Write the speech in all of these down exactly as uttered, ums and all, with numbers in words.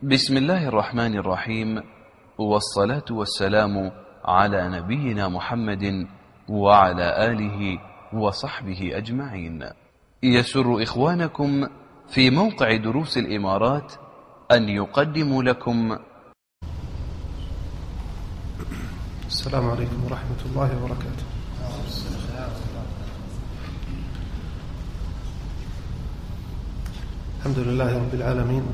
بسم الله الرحمن الرحيم، والصلاة والسلام على نبينا محمد وعلى آله وصحبه أجمعين. يسر إخوانكم في موقع دروس الإمارات أن يقدموا لكم. السلام عليكم ورحمة الله وبركاته. الحمد لله رب العالمين،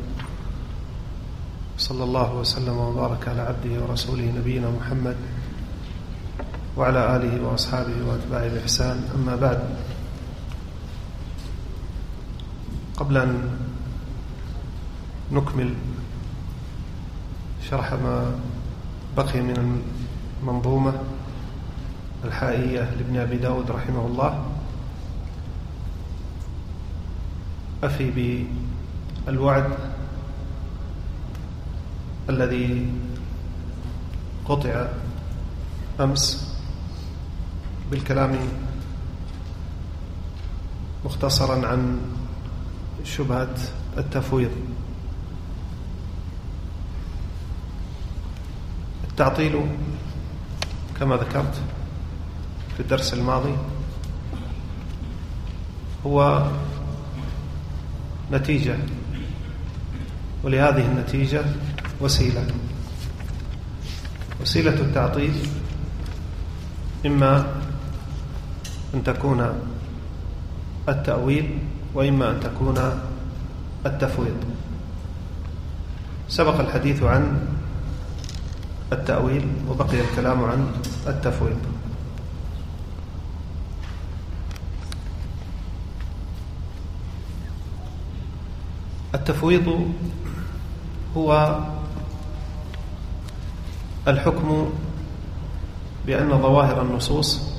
صلى الله وسلم وبارك على عبده ورسوله نبينا محمد وعلى آله وأصحابه وأتباعه بإحسان. أما بعد، قبل أن نكمل شرح ما بقي من المنظومة الحائية لابن أبي داود رحمه الله، أفي بالوعد الذي قطع أمس بالكلام مختصرا عن شبهة التفويض. التعطيل كما ذكرت في الدرس الماضي هو نتيجة، ولهذه النتيجة وسيلة. وسيلة التعطيل إما أن تكون التأويل وإما أن تكون التفويض. سبق الحديث عن التأويل وبقي الكلام عن التفويض. التفويض هو الحكم بأن ظواهر النصوص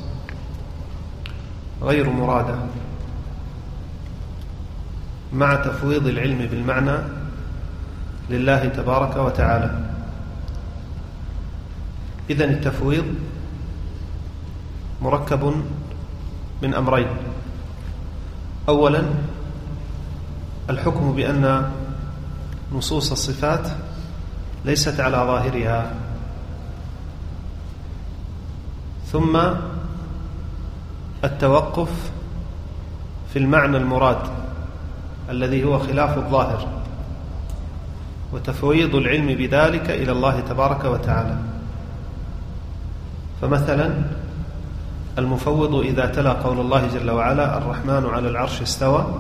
غير مرادة مع تفويض العلم بالمعنى لله تبارك وتعالى. إذن التفويض مركب من أمرين: أولا الحكم بأن نصوص الصفات ليست على ظاهرها، ثم التوقف في المعنى المراد الذي هو خلاف الظاهر، وتفويض العلم بذلك إلى الله تبارك وتعالى. فمثلا المفوض إذا تلا قول الله جل وعلا الرحمن على العرش استوى،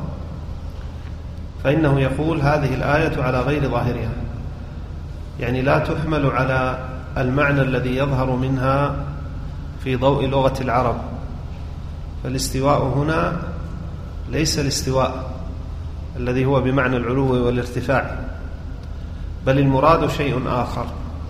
فإنه يقول هذه الآية على غير ظاهرها، يعني لا تحمل على المعنى الذي يظهر منها في ضوء لغة العرب. فالاستواء هنا ليس الاستواء الذي هو بمعنى العلو والارتفاع، بل المراد شيء آخر.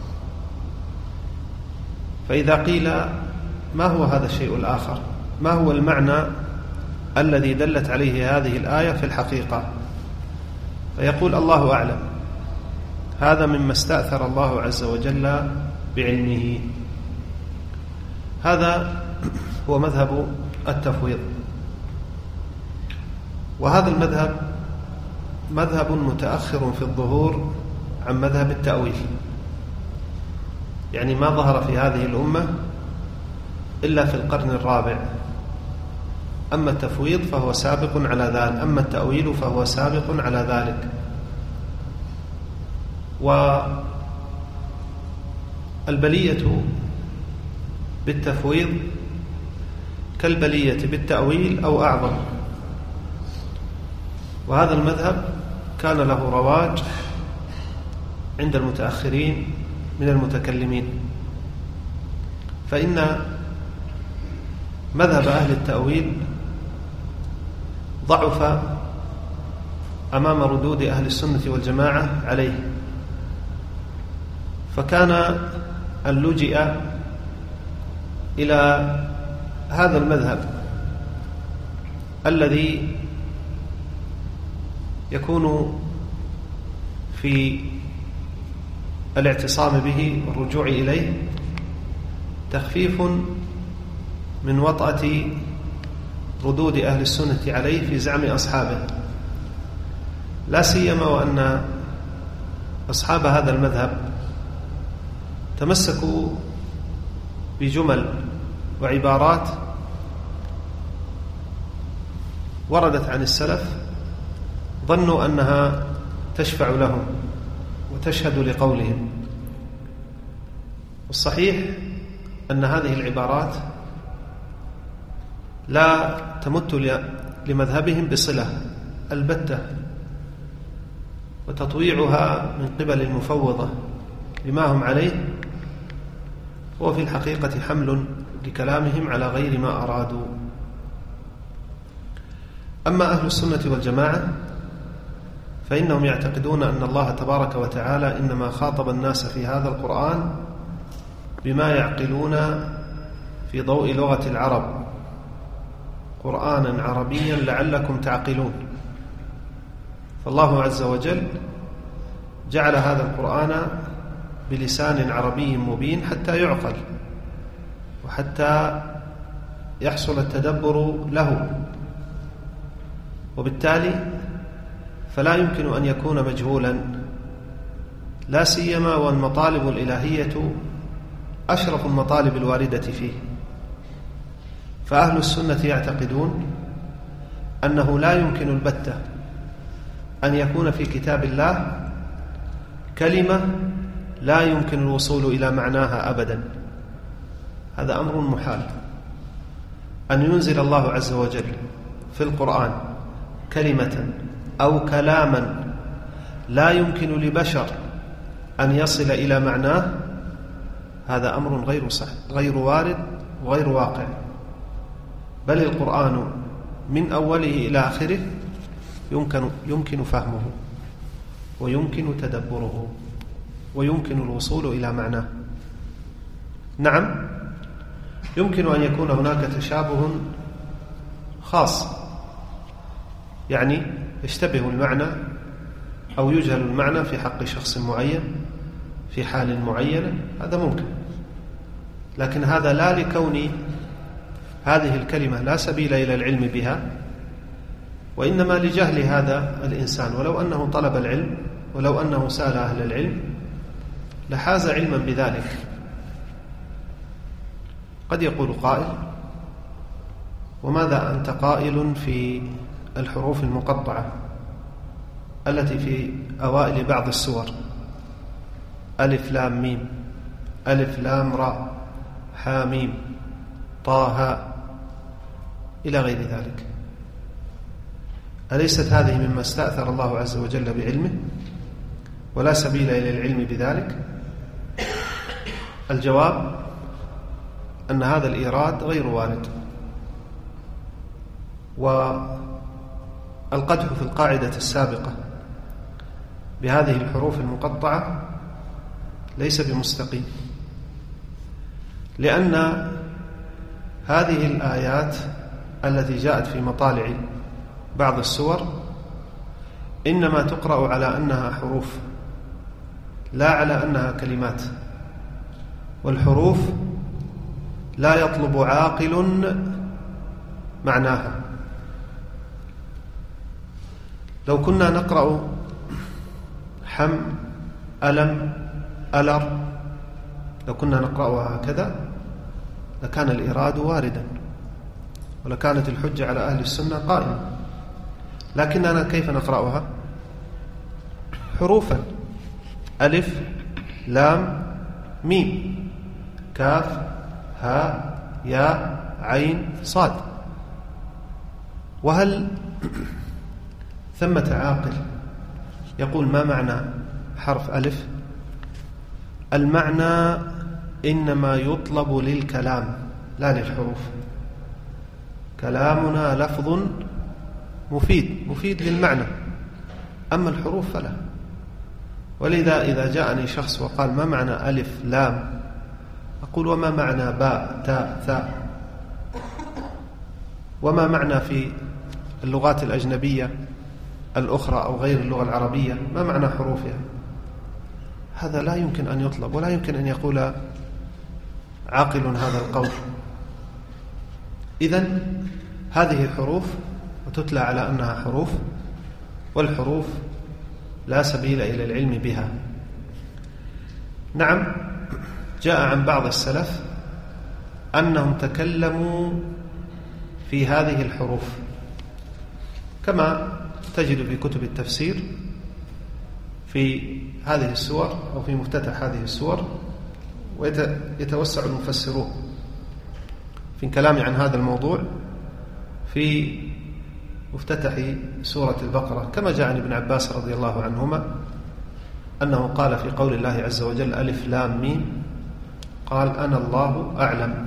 فإذا قيل ما هو هذا الشيء الآخر، ما هو المعنى الذي دلت عليه هذه الآية في الحقيقة، فيقول الله أعلم. هذا مما استأثر الله عز وجل بعلمه. هذا هو مذهب التفويض، وهذا المذهب مذهب متأخر في الظهور عن مذهب التأويل، يعني ما ظهر في هذه الأمة إلا في القرن الرابع. أما التفويض فهو سابق على ذلك، أما التأويل فهو سابق على ذلك. والبلية بالتفويض كالبلية بالتأويل أو أعظم. وهذا المذهب كان له رواج عند المتأخرين من المتكلمين، فإن مذهب أهل التأويل ضعف أمام ردود أهل السنة والجماعة عليه، فكان اللجئ إلى هذا المذهب الذي يكون في الاعتصام به والرجوع إليه تخفيف من وطأة ردود أهل السنة عليه في زعم أصحابه، لا سيما وأن أصحاب هذا المذهب تمسكوا بجمل وعبارات وردت عن السلف، ظنوا أنها تشفع لهم وتشهد لقولهم. والصحيح أن هذه العبارات لا تمت لمذهبهم بصلة البتة، وتطويعها من قبل المفوضة لما هم عليه هو في الحقيقة حمل لكلامهم على غير ما أرادوا. أما أهل السنة والجماعة فإنهم يعتقدون أن الله تبارك وتعالى إنما خاطب الناس في هذا القرآن بما يعقلون في ضوء لغة العرب، قرآنا عربيا لعلكم تعقلون. فالله عز وجل جعل هذا القرآن بلسان عربي مبين حتى يعقل وحتى يحصل التدبر له، وبالتالي فلا يمكن أن يكون مجهولا، لا سيما والمطالب الإلهية أشرف المطالب الواردة فيه. فأهل السنة يعتقدون أنه لا يمكن البتة أن يكون في كتاب الله كلمة لا يمكن الوصول إلى معناها أبدا. هذا أمر محال، أن ينزل الله عز وجل في القرآن كلمة أو كلاما لا يمكن لبشر أن يصل إلى معناه، هذا أمر غير صحيح غير وارد وغير واقع. بل القرآن من أوله إلى آخره يمكن, يمكن فهمه ويمكن تدبره ويمكن الوصول إلى معناه. نعم، يمكن أن يكون هناك تشابه خاص، يعني يشتبه المعنى أو يجهل المعنى في حق شخص معين في حال معينة، هذا ممكن. لكن هذا لا لكون هذه الكلمة لا سبيل إلى العلم بها، وإنما لجهل هذا الإنسان. ولو أنه طلب العلم ولو أنه سأل أهل العلم لحاز علما بذلك. قد يقول قائل: وماذا أنت قائل في الحروف المقطعة التي في أوائل بعض السور، ألف لام ميم، ألف لام راء، حاميم، طه، إلى غير ذلك؟ أليست هذه مما استأثر الله عز وجل بعلمه ولا سبيل إلى العلم بذلك؟ الجواب أن هذا الإيراد غير وارد، والقدح في القاعدة السابقة بهذه الحروف المقطعة ليس بمستقيم، لأن هذه الآيات التي جاءت في مطالع بعض السور إنما تقرأ على أنها حروف لا على أنها كلمات، والحروف لا يطلب عاقل معناها. لو كنا نقرأ حم، ألم، ألر، لو كنا نقرأها هكذا لكان الإيراد واردا ولكانت الحجة على أهل السنة قائمة. لكننا كيف نقرأها؟ حروفا: ألف لام ميم، كاف ها يا عين صاد. وهل ثمة عاقل يقول ما معنى حرف ألف؟ المعنى إنما يطلب للكلام لا للحروف. كلامنا لفظ مفيد مفيد للمعنى، أما الحروف فلا. ولذا إذا جاءني شخص وقال ما معنى ألف لام، أقول وما معنى باء تاء ثاء، وما معنى في اللغات الأجنبية الأخرى أو غير اللغة العربية، ما معنى حروفها؟ هذا لا يمكن أن يطلب ولا يمكن أن يقول عاقل هذا القول. إذن هذه حروف وتتلى على أنها حروف، والحروف لا سبيل إلى العلم بها نعم، جاء عن بعض السلف أنهم تكلموا في هذه الحروف كما تجد في كتب التفسير في هذه السور أو في مفتتح هذه السور، ويتوسع المفسرون في الكلام عن هذا الموضوع في مفتتح سورة البقرة، كما جاء عن ابن عباس رضي الله عنهما أنه قال في قول الله عز وجل ألف لام ميم قال أنا الله أعلم.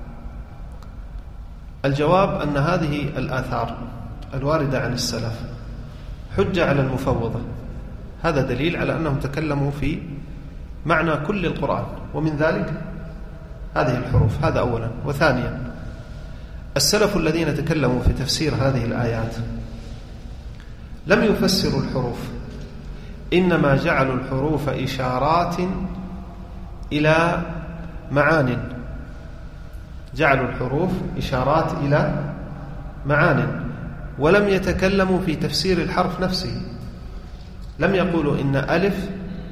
الجواب أن هذه الآثار الواردة عن السلف حجة على المفوضة، هذا دليل على أنهم تكلموا في معنى كل القرآن ومن ذلك هذه الحروف، هذا أولا. وثانيا، السلف الذين تكلموا في تفسير هذه الآيات لم يفسروا الحروف، إنما جعلوا الحروف إشارات إلى معان، جعلوا الحروف إشارات إلى معان، ولم يتكلموا في تفسير الحرف نفسه. لم يقولوا إن ألف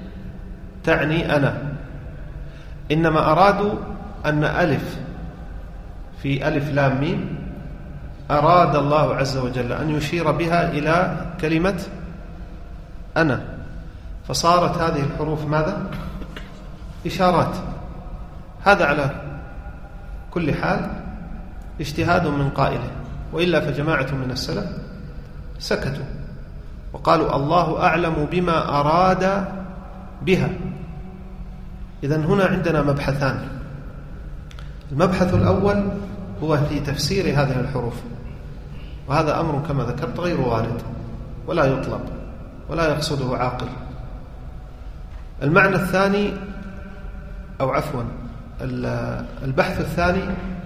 تعني أنا، إنما أرادوا أن ألف في ألف لام ميم أراد الله عز وجل أن يشير بها إلى كلمة أنا، فصارت هذه الحروف ماذا؟ إشارات. هذا على كل حال اجتهاد من قائله، وإلا فجماعة من السلف سكتوا وقالوا الله أعلم بما أراد بها. إذن هنا عندنا مبحثان. المبحث الأول هو في تفسير هذه الحروف، وهذا أمر كما ذكرت غير وارد ولا يطلب ولا يقصده عاقل. المعنى الثاني أو عفوا البحث الثاني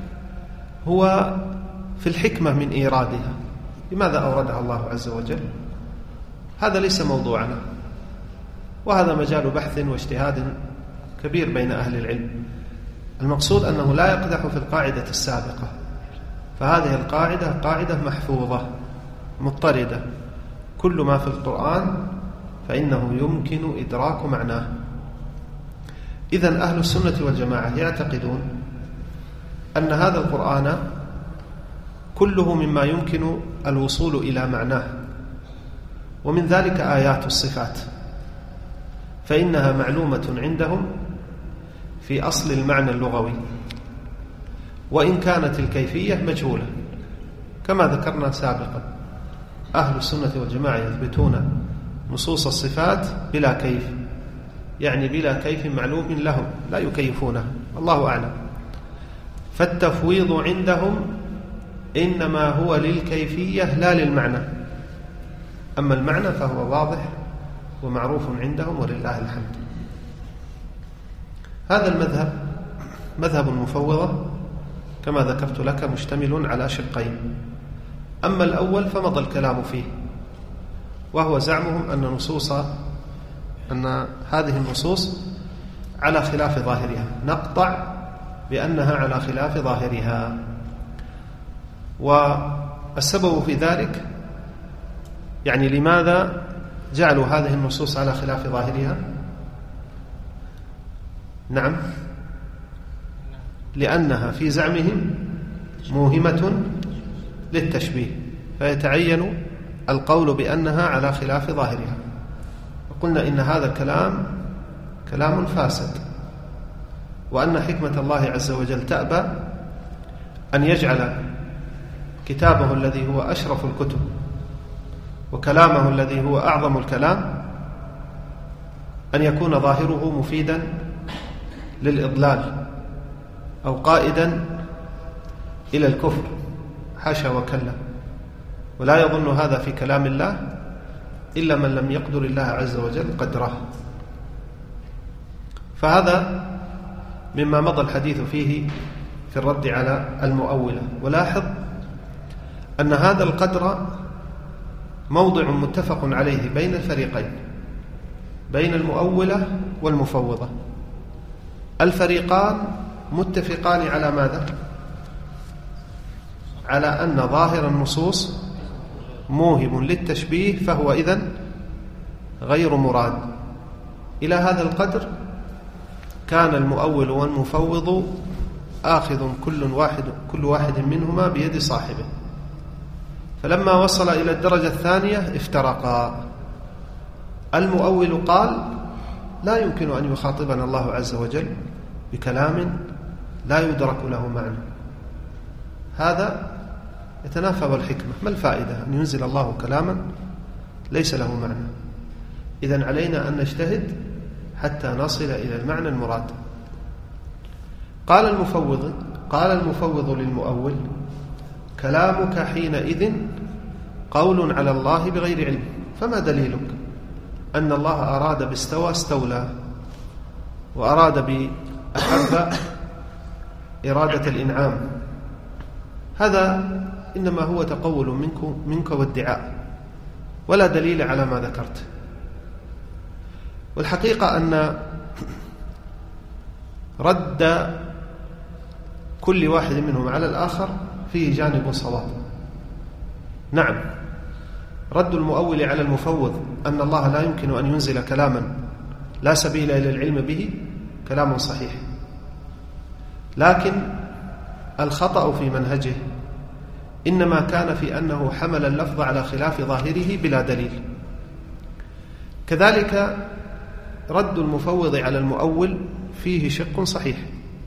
هو في الحكمة من إيرادها، لماذا أوردها الله عز وجل؟ هذا ليس موضوعنا، وهذا مجال بحث واجتهاد كبير بين أهل العلم. المقصود أنه لا يقدح في القاعدة السابقة، فهذه القاعدة قاعدة محفوظة مضطردة، كل ما في القرآن فإنه يمكن إدراك معناه. إذن أهل السنة والجماعة يعتقدون أن هذا القرآن كله مما يمكن الوصول إلى معناه، ومن ذلك آيات الصفات، فإنها معلومة عندهم في أصل المعنى اللغوي، وإن كانت الكيفية مجهولة كما ذكرنا سابقا. أهل السنة والجماعة يثبتون نصوص الصفات بلا كيف، يعني بلا كيف معلوم لهم، لا يكيفونه، الله أعلم. فالتفويض عندهم إنما هو للكيفية لا للمعنى، أما المعنى فهو واضح ومعروف عندهم ولله الحمد. هذا المذهب مذهب المفوضة كما ذكرت لك مشتمل على شقين. أما الأول فمضى الكلام فيه، وهو زعمهم أن نصوص أن هذه النصوص على خلاف ظاهرها، نقطع بأنها على خلاف ظاهرها. والسبب في ذلك، يعني لماذا جعلوا هذه النصوص على خلاف ظاهرها؟ نعم، لأنها في زعمهم موهمة للتشبيه، فيتعين القول بأنها على خلاف ظاهرها. وقلنا إن هذا الكلام كلام فاسد، وأن حكمة الله عز وجل تأبى أن يجعل كتابه الذي هو أشرف الكتب وكلامه الذي هو أعظم الكلام أن يكون ظاهره مفيدا للإضلال أو قائدا إلى الكفر، حاشا وكلا. ولا يظن هذا في كلام الله إلا من لم يقدر الله عز وجل قدره. فهذا مما مضى الحديث فيه في الرد على المؤولة. ولاحظ أن هذا القدر موضع متفق عليه بين الفريقين، بين المؤولة والمفوضة. الفريقان متفقان على ماذا؟ على أن ظاهر النصوص موهم للتشبيه، فهو إذن غير مراد. إلى هذا القدر كان المؤول والمفوض آخذ كل واحد, كل واحد منهما بيد صاحبه، فلما وصل إلى الدرجة الثانية افترقا. المؤول قال لا يمكن أن يخاطبنا الله عز وجل بكلام لا يدرك له معنى، هذا يتنافى والحكمة، ما الفائدة أن ينزل الله كلاما ليس له معنى؟ إذن علينا أن نجتهد حتى نصل إلى المعنى المراد. قال المفوض قال المفوض للمؤول: كلامك حينئذ قول على الله بغير علم، فما دليلك أن الله أراد باستوى استولى، وأراد بأحب إرادة الإنعام؟ هذا إنما هو تقول منك, منك وادعاء، ولا دليل على ما ذكرت. والحقيقة أن رد كل واحد منهم على الآخر فيه جانب صواب. نعم، رد المؤول على المفوض أن الله لا يمكن أن ينزل كلاما لا سبيل إلى العلم به كلام صحيح، لكن الخطأ في منهجه إنما كان في أنه حمل اللفظ على خلاف ظاهره بلا دليل. كذلك رد المفوض على المؤول فيه شق صحيح،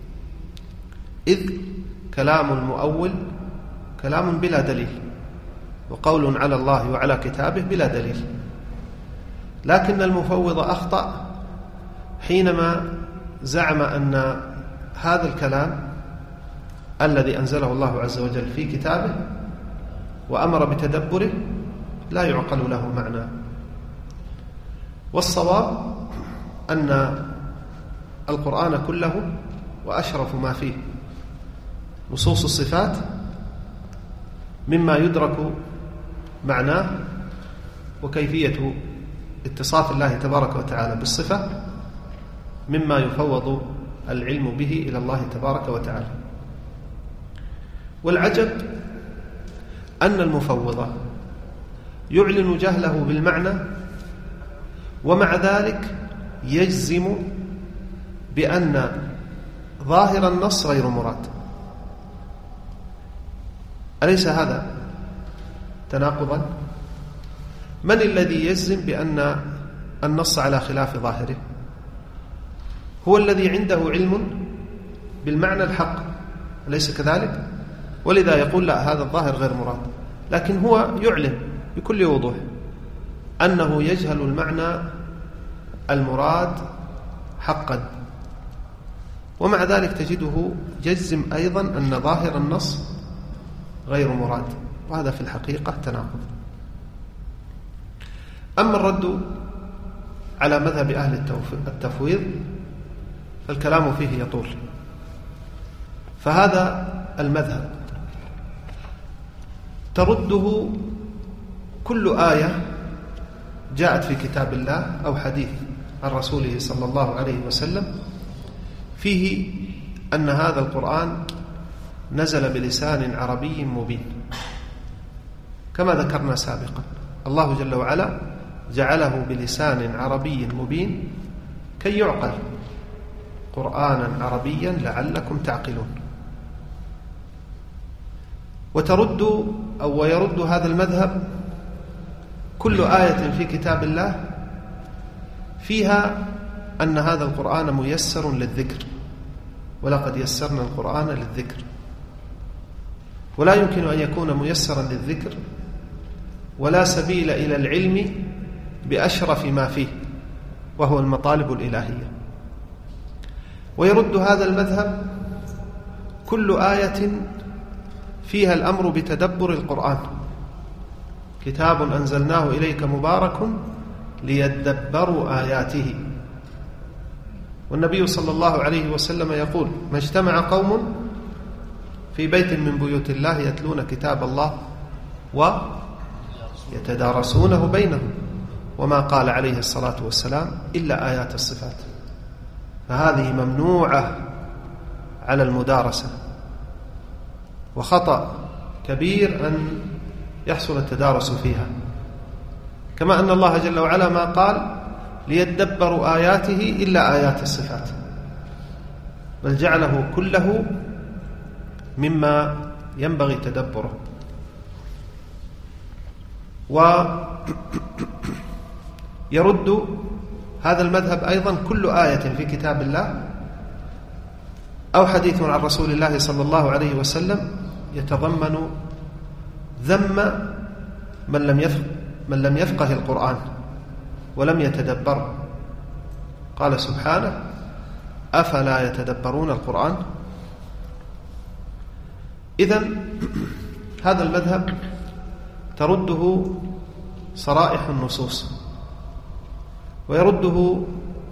إذ كلام المؤول كلام بلا دليل، وقول على الله وعلى كتابه بلا دليل. لكن المفوض أخطأ حينما زعم أن هذا الكلام الذي أنزله الله عز وجل في كتابه وأمر بتدبره لا يعقل له معنى. والصواب أن القرآن كله وأشرف ما فيه نصوص الصفات مما يدرك معناه وكيفية اتصاف الله تبارك وتعالى بالصفة مما يفوض العلم به إلى الله تبارك وتعالى. والعجب أن المفوض يعلن جهله بالمعنى ومع ذلك يجزم بأن ظاهر النص غير مراد. أليس هذا تناقضا؟ من الذي يجزم بأن النص على خلاف ظاهره؟ هو الذي عنده علم بالمعنى الحق، أليس كذلك؟ ولذا يقول لا، هذا الظاهر غير مراد، لكن هو يعلن بكل وضوح أنه يجهل المعنى المراد حقا، ومع ذلك تجده يجزم أيضا أن ظاهر النص غير مراد، وهذا في الحقيقة تناقض. أما الرد على مذهب أهل التفويض فالكلام فيه يطول. فهذا المذهب ترده كل آية جاءت في كتاب الله أو حديث عن رسوله صلى الله عليه وسلم فيه أن هذا القرآن نزل بلسان عربي مبين، كما ذكرنا سابقا. الله جل وعلا جعله بلسان عربي مبين كي يعقل، قرآنا عربيا لعلكم تعقلون. وترد أو ويرد هذا المذهب كل آية في كتاب الله فيها أن هذا القرآن ميسر للذكر، ولقد يسرنا القرآن للذكر. ولا يمكن أن يكون ميسرا للذكر ولا سبيل إلى العلم بأشرف ما فيه، وهو المطالب الإلهية. ويرد هذا المذهب كل آية فيها الأمر بتدبر القرآن، كتاب أنزلناه إليك مبارك ليدبروا آياته. والنبي صلى الله عليه وسلم يقول: ما اجتمع قوم في بيت من بيوت الله يتلون كتاب الله ويتدارسونه بينهم، وما قال عليه الصلاة والسلام إلا آيات الصفات. فهذه ممنوعة على المدارسة، وخطأ كبير أن يحصل التدارس فيها، كما أن الله جل وعلا ما قال ليدبروا آياته إلا آيات الصفات. بل جعله كله مما ينبغي تدبره. ويرد هذا المذهب أيضا كل آية في كتاب الله أو حديث عن رسول الله صلى الله عليه وسلم يتضمن ذم من لم يفقه, من لم يفقه القرآن ولم يتدبر. قال سبحانه: أفلا يتدبرون القرآن؟ إذن هذا المذهب ترده صرائح النصوص، ويرده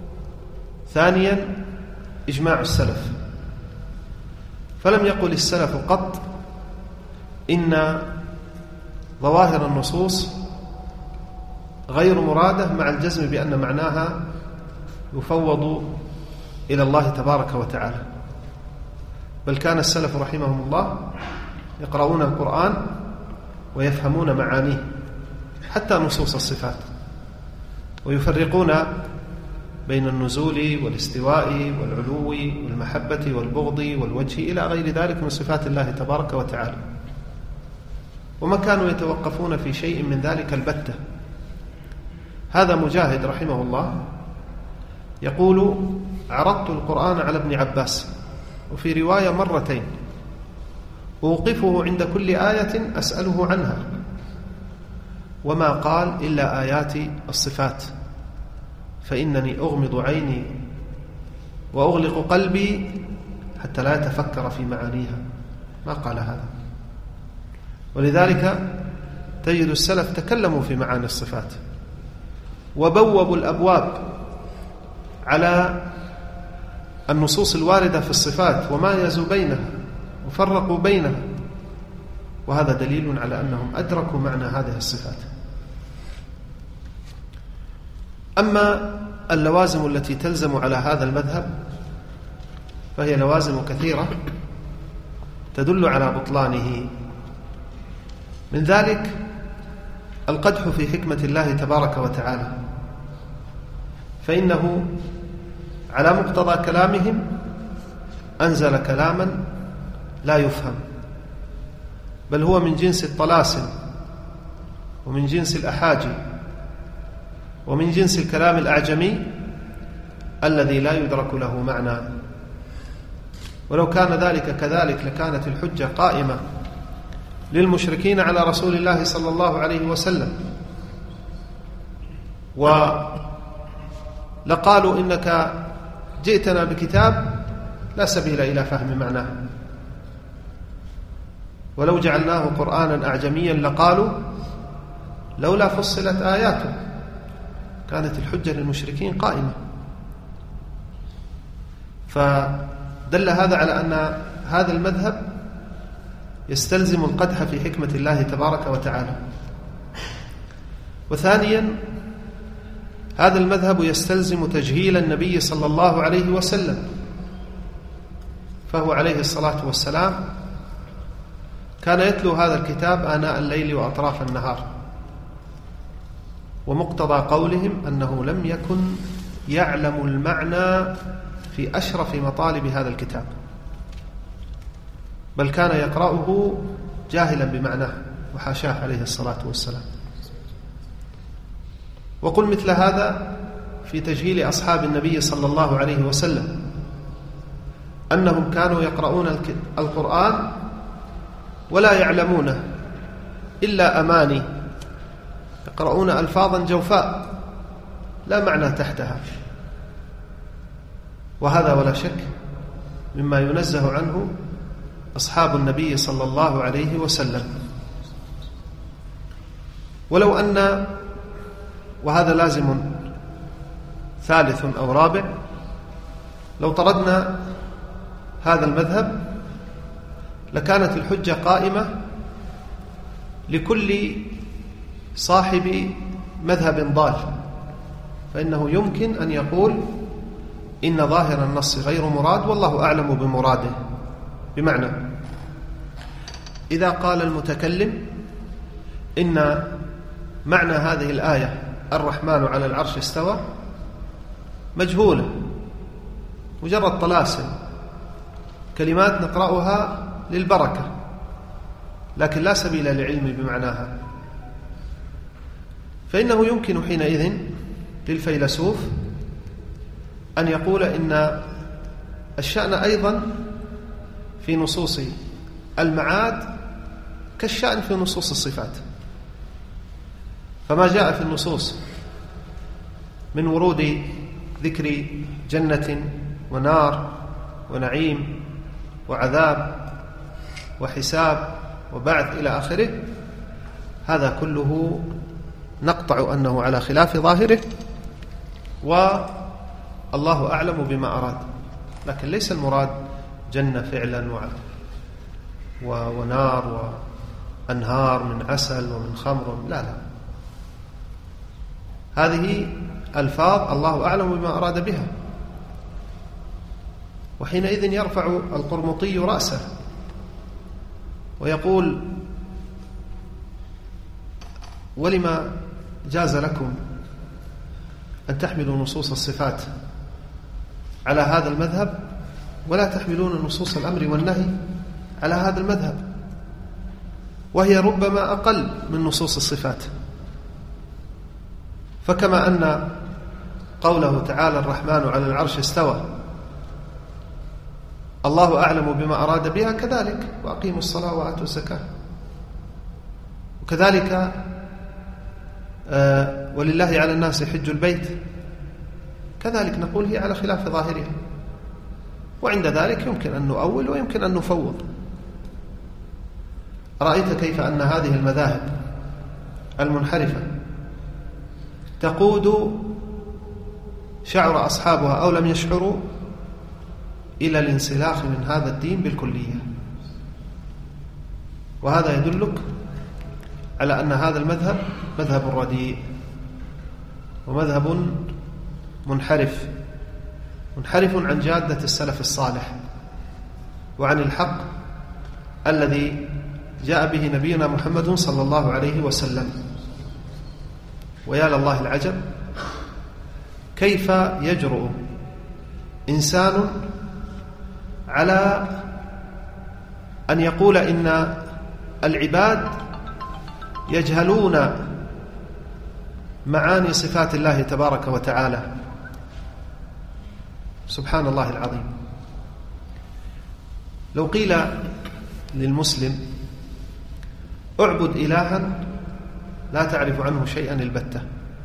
ثانيا إجماع السلف. فلم يقل السلف قط إن ظواهر النصوص غير مرادة مع الجزم بأن معناها يفوض إلى الله تبارك وتعالى، بل كان السلف رحمهم الله يقرؤون القرآن ويفهمون معانيه حتى نصوص الصفات، ويفرقون بين النزول والاستواء والعلو والمحبة والبغض والوجه إلى غير ذلك من صفات الله تبارك وتعالى، وما كانوا يتوقفون في شيء من ذلك البتة. هذا مجاهد رحمه الله يقول: عرضت القرآن على ابن عباس، وفي رواية مرتين، أوقفه عند كل آية أسأله عنها، وما قال إلا آيات الصفات، فإنني أغمض عيني وأغلق قلبي حتى لا يتفكر في معانيها. ما قال هذا. ولذلك تجد السلف تكلموا في معاني الصفات، وبوبوا الأبواب على النصوص الواردة في الصفات ومايزوا بينها وفرقوا بينها، وهذا دليل على أنهم أدركوا معنى هذه الصفات. أما اللوازم التي تلزم على هذا المذهب فهي لوازم كثيرة تدل على بطلانه. من ذلك القدح في حكمة الله تبارك وتعالى، فإنه على مقتضى كلامهم أنزل كلاما لا يفهم، بل هو من جنس الطلاسم ومن جنس الأحاجي ومن جنس الكلام الأعجمي الذي لا يدرك له معنى. ولو كان ذلك كذلك لكانت الحجة قائمة للمشركين على رسول الله صلى الله عليه وسلم، ولقالوا إنك جئتنا بكتاب لا سبيل إلى فهم معناه، ولو جعلناه قرآنا أعجميا لقالوا لولا فصلت آياته. كانت الحجة للمشركين قائمة. فدل هذا على أن هذا المذهب يستلزم القدح في حكمة الله تبارك وتعالى. وثانيا هذا المذهب يستلزم تجهيل النبي صلى الله عليه وسلم، فهو عليه الصلاة والسلام كان يتلو هذا الكتاب آناء الليل وأطراف النهار، ومقتضى قولهم أنه لم يكن يعلم المعنى في أشرف مطالب هذا الكتاب، بل كان يقرأه جاهلا بمعناه وحاشاه عليه الصلاة والسلام. وقل مثل هذا في تجهيل أصحاب النبي صلى الله عليه وسلم، أنهم كانوا يقرؤون القرآن ولا يعلمونه إلا أماني، يقرؤون ألفاظا جوفاء لا معنى تحتها، وهذا ولا شك مما ينزه عنه أصحاب النبي صلى الله عليه وسلم. ولو أن، وهذا لازم ثالث أو رابع، لو طردنا هذا المذهب لكانت الحجة قائمة لكل صاحب مذهب ضال، فإنه يمكن أن يقول إن ظاهر النص غير مراد والله أعلم بمراده. بمعنى إذا قال المتكلم إن معنى هذه الآية الرحمن على العرش استوى مجهولة، مجرد طلاسم كلمات نقرأها للبركة لكن لا سبيل للعلم بمعناها، فإنه يمكن حينئذ للفيلسوف أن يقول إن الشأن أيضا في نصوص المعاد كالشأن في نصوص الصفات، فما جاء في النصوص من ورود ذكر جنة ونار ونعيم وعذاب وحساب وبعث إلى آخره، هذا كله نقطع أنه على خلاف ظاهره والله أعلم بما أراد، لكن ليس المراد جنة فعلا ونار وأنهار من عسل ومن خمر، لا لا، هذه ألفاظ الله أعلم بما أراد بها. وحينئذ يرفع القرمطي رأسه ويقول: ولما جاز لكم أن تحملوا نصوص الصفات على هذا المذهب ولا تحملون نصوص الأمر والنهي على هذا المذهب، وهي ربما أقل من نصوص الصفات؟ فكما أن قوله تعالى الرحمن على العرش استوى الله أعلم بما أراد بها، كذلك وأقيموا الصلاة وآتوا الزكاة، وكذلك آه ولله على الناس حج البيت، كذلك نقول هي على خلاف ظاهرها، وعند ذلك يمكن أن نؤول ويمكن أن نفوض. رأيت كيف أن هذه المذاهب المنحرفة تقود شعر أصحابها أو لم يشعروا إلى الانسلاخ من هذا الدين بالكلية، وهذا يدلك على أن هذا المذهب مذهب رديء ومذهب منحرف منحرف عن جادة السلف الصالح وعن الحق الذي جاء به نبينا محمد صلى الله عليه وسلم. ويا لله العجب كيف يجرؤ إنسان على أن يقول إن العباد يجهلون معاني صفات الله تبارك وتعالى. سبحان الله العظيم. لو قيل للمسلم اعبد إلها لا تعرف عنه شيئا البتة،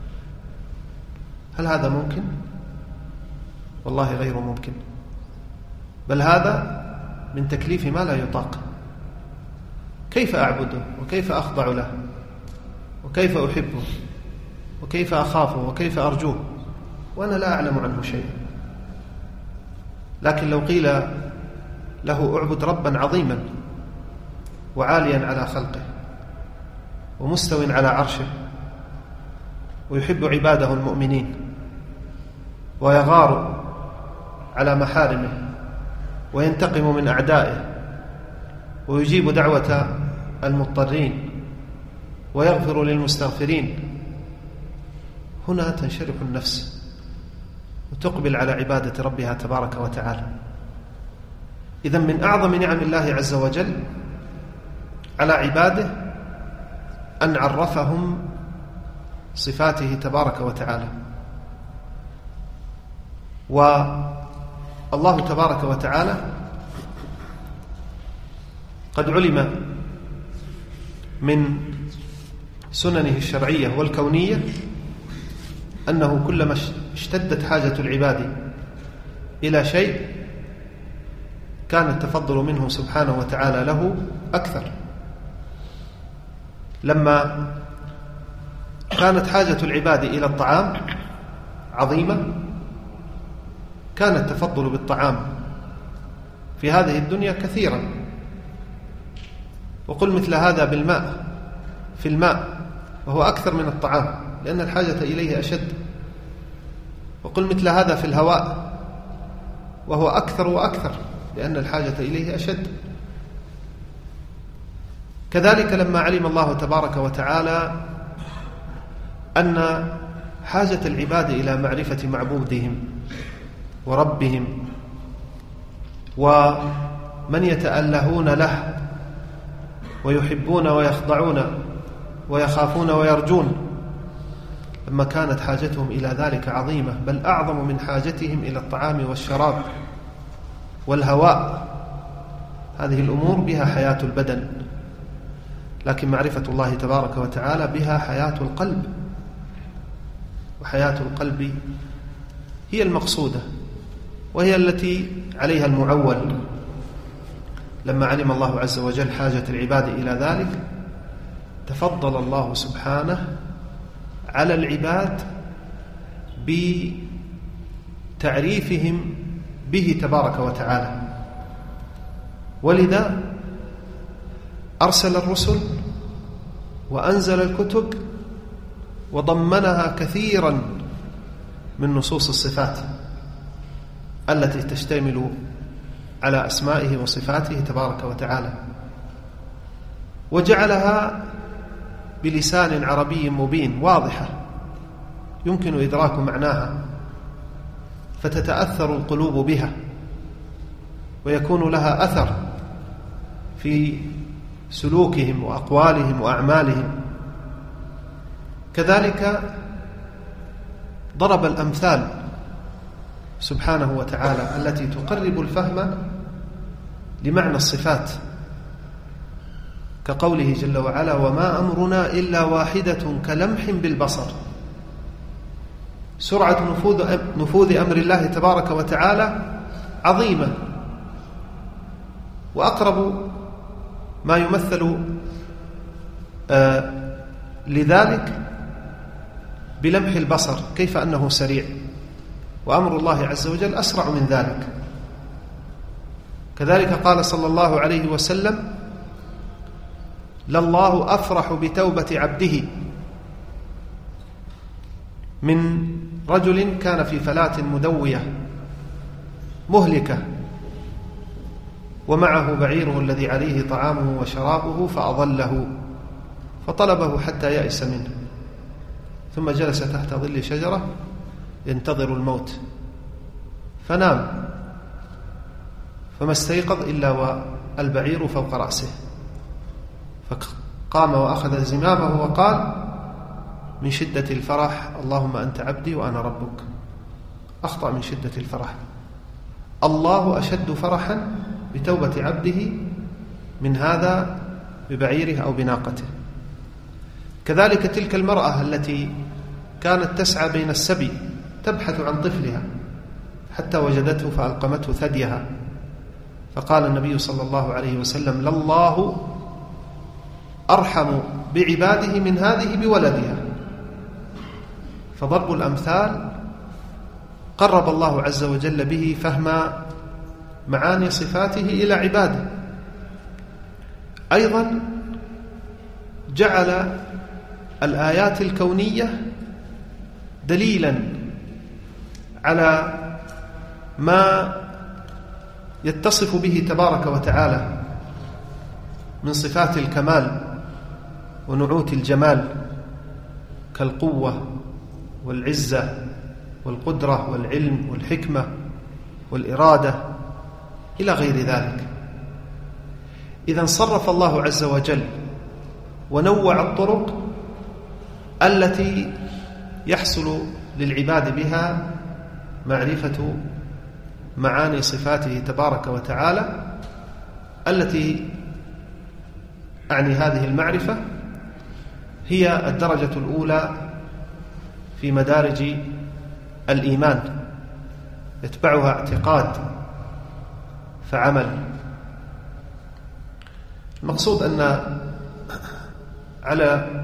هل هذا ممكن؟ والله غير ممكن، بل هذا من تكليف ما لا يطاق. كيف أعبده وكيف أخضع له وكيف أحبه وكيف أخافه وكيف أرجوه وأنا لا أعلم عنه شيئا؟ لكن لو قيل له اعبد ربا عظيما وعاليا على خلقه ومستو على عرشه ويحب عباده المؤمنين ويغار على محارمه وينتقم من أعدائه ويجيب دعوة المضطرين ويغفر للمستغفرين، هنا تنشرح النفس وتقبل على عبادة ربها تبارك وتعالى. إذن من أعظم نعم الله عز وجل على عباده أن عرفهم صفاته تبارك وتعالى. والله تبارك وتعالى قد علم من سننه الشرعية والكونية أنه كلما اشتدت حاجة العباد إلى شيء كان التفضل منه سبحانه وتعالى له أكثر. لما كانت حاجة العباد إلى الطعام عظيمة كان التفضل بالطعام في هذه الدنيا كثيرا. وقل مثل هذا بالماء في الماء وهو أكثر من الطعام لأن الحاجة إليه أشد. وقل مثل هذا في الهواء وهو أكثر وأكثر لأن الحاجة إليه أشد. كذلك لما علم الله تبارك وتعالى أن حاجة العباد إلى معرفة معبودهم وربهم من يتألهون له ويحبون ويخضعون ويخافون ويرجون، لما كانت حاجتهم إلى ذلك عظيمة، بل أعظم من حاجتهم إلى الطعام والشراب والهواء. هذه الأمور بها حياة البدن، لكن معرفة الله تبارك وتعالى بها حياة القلب، وحياة القلب هي المقصودة، وهي التي عليها المعول. لما علم الله عز وجل حاجة العباد إلى ذلك، تفضل الله سبحانه على العباد بتعريفهم به تبارك وتعالى، ولذا أرسل الرسل وأنزل الكتب وضمنها كثيرا من نصوص الصفات التي تشتمل على أسمائه وصفاته تبارك وتعالى، وجعلها بلسان عربي مبين واضحة يمكن إدراك معناها، فتتأثر القلوب بها ويكون لها أثر في سلوكهم وأقوالهم وأعمالهم. كذلك ضرب الأمثال سبحانه وتعالى التي تقرب الفهم لمعنى الصفات، كقوله جل وعلا: وما أمرنا إلا واحدة كلمح بالبصر. سرعة نفوذ نفوذ أمر الله تبارك وتعالى عظيمة، وأقرب ما يمثل آه لذلك بلمح البصر، كيف أنه سريع، وأمر الله عز وجل أسرع من ذلك. كذلك قال صلى الله عليه وسلم: لله أفرح بتوبة عبده من رجل كان في فلاة مدوية مهلكة، ومعه بعيره الذي عليه طعامه وشرابه، فأضله فطلبه حتى يأس منه، ثم جلس تحت ظل شجرة ينتظر الموت، فنام فما استيقظ إلا والبعير فوق رأسه، فقام وأخذ زمامه وقال من شدة الفرح: اللهم أنت عبدي وأنا ربك. أخطأ من شدة الفرح. الله أشد فرحا بتوبة عبده من هذا ببعيره أو بناقته. كذلك تلك المرأة التي كانت تسعى بين السبي تبحث عن طفلها حتى وجدته فألقمته ثديها، فقال النبي صلى الله عليه وسلم: لله أرحم بعباده من هذه بولدها. فضرب الأمثال قرب الله عز وجل به فهم معاني صفاته إلى عباده. أيضا جعل الآيات الكونية دليلا على ما يتصف به تبارك وتعالى من صفات الكمال ونعوت الجمال، كالقوة والعزة والقدرة والعلم والحكمة والإرادة إلى غير ذلك. إذن صرف الله عز وجل ونوع الطرق التي يحصل للعباد بها معرفة معاني صفاته تبارك وتعالى، التي أعني هذه المعرفة هي الدرجة الأولى في مدارج الإيمان، يتبعها اعتقاد فعمل. المقصود أن على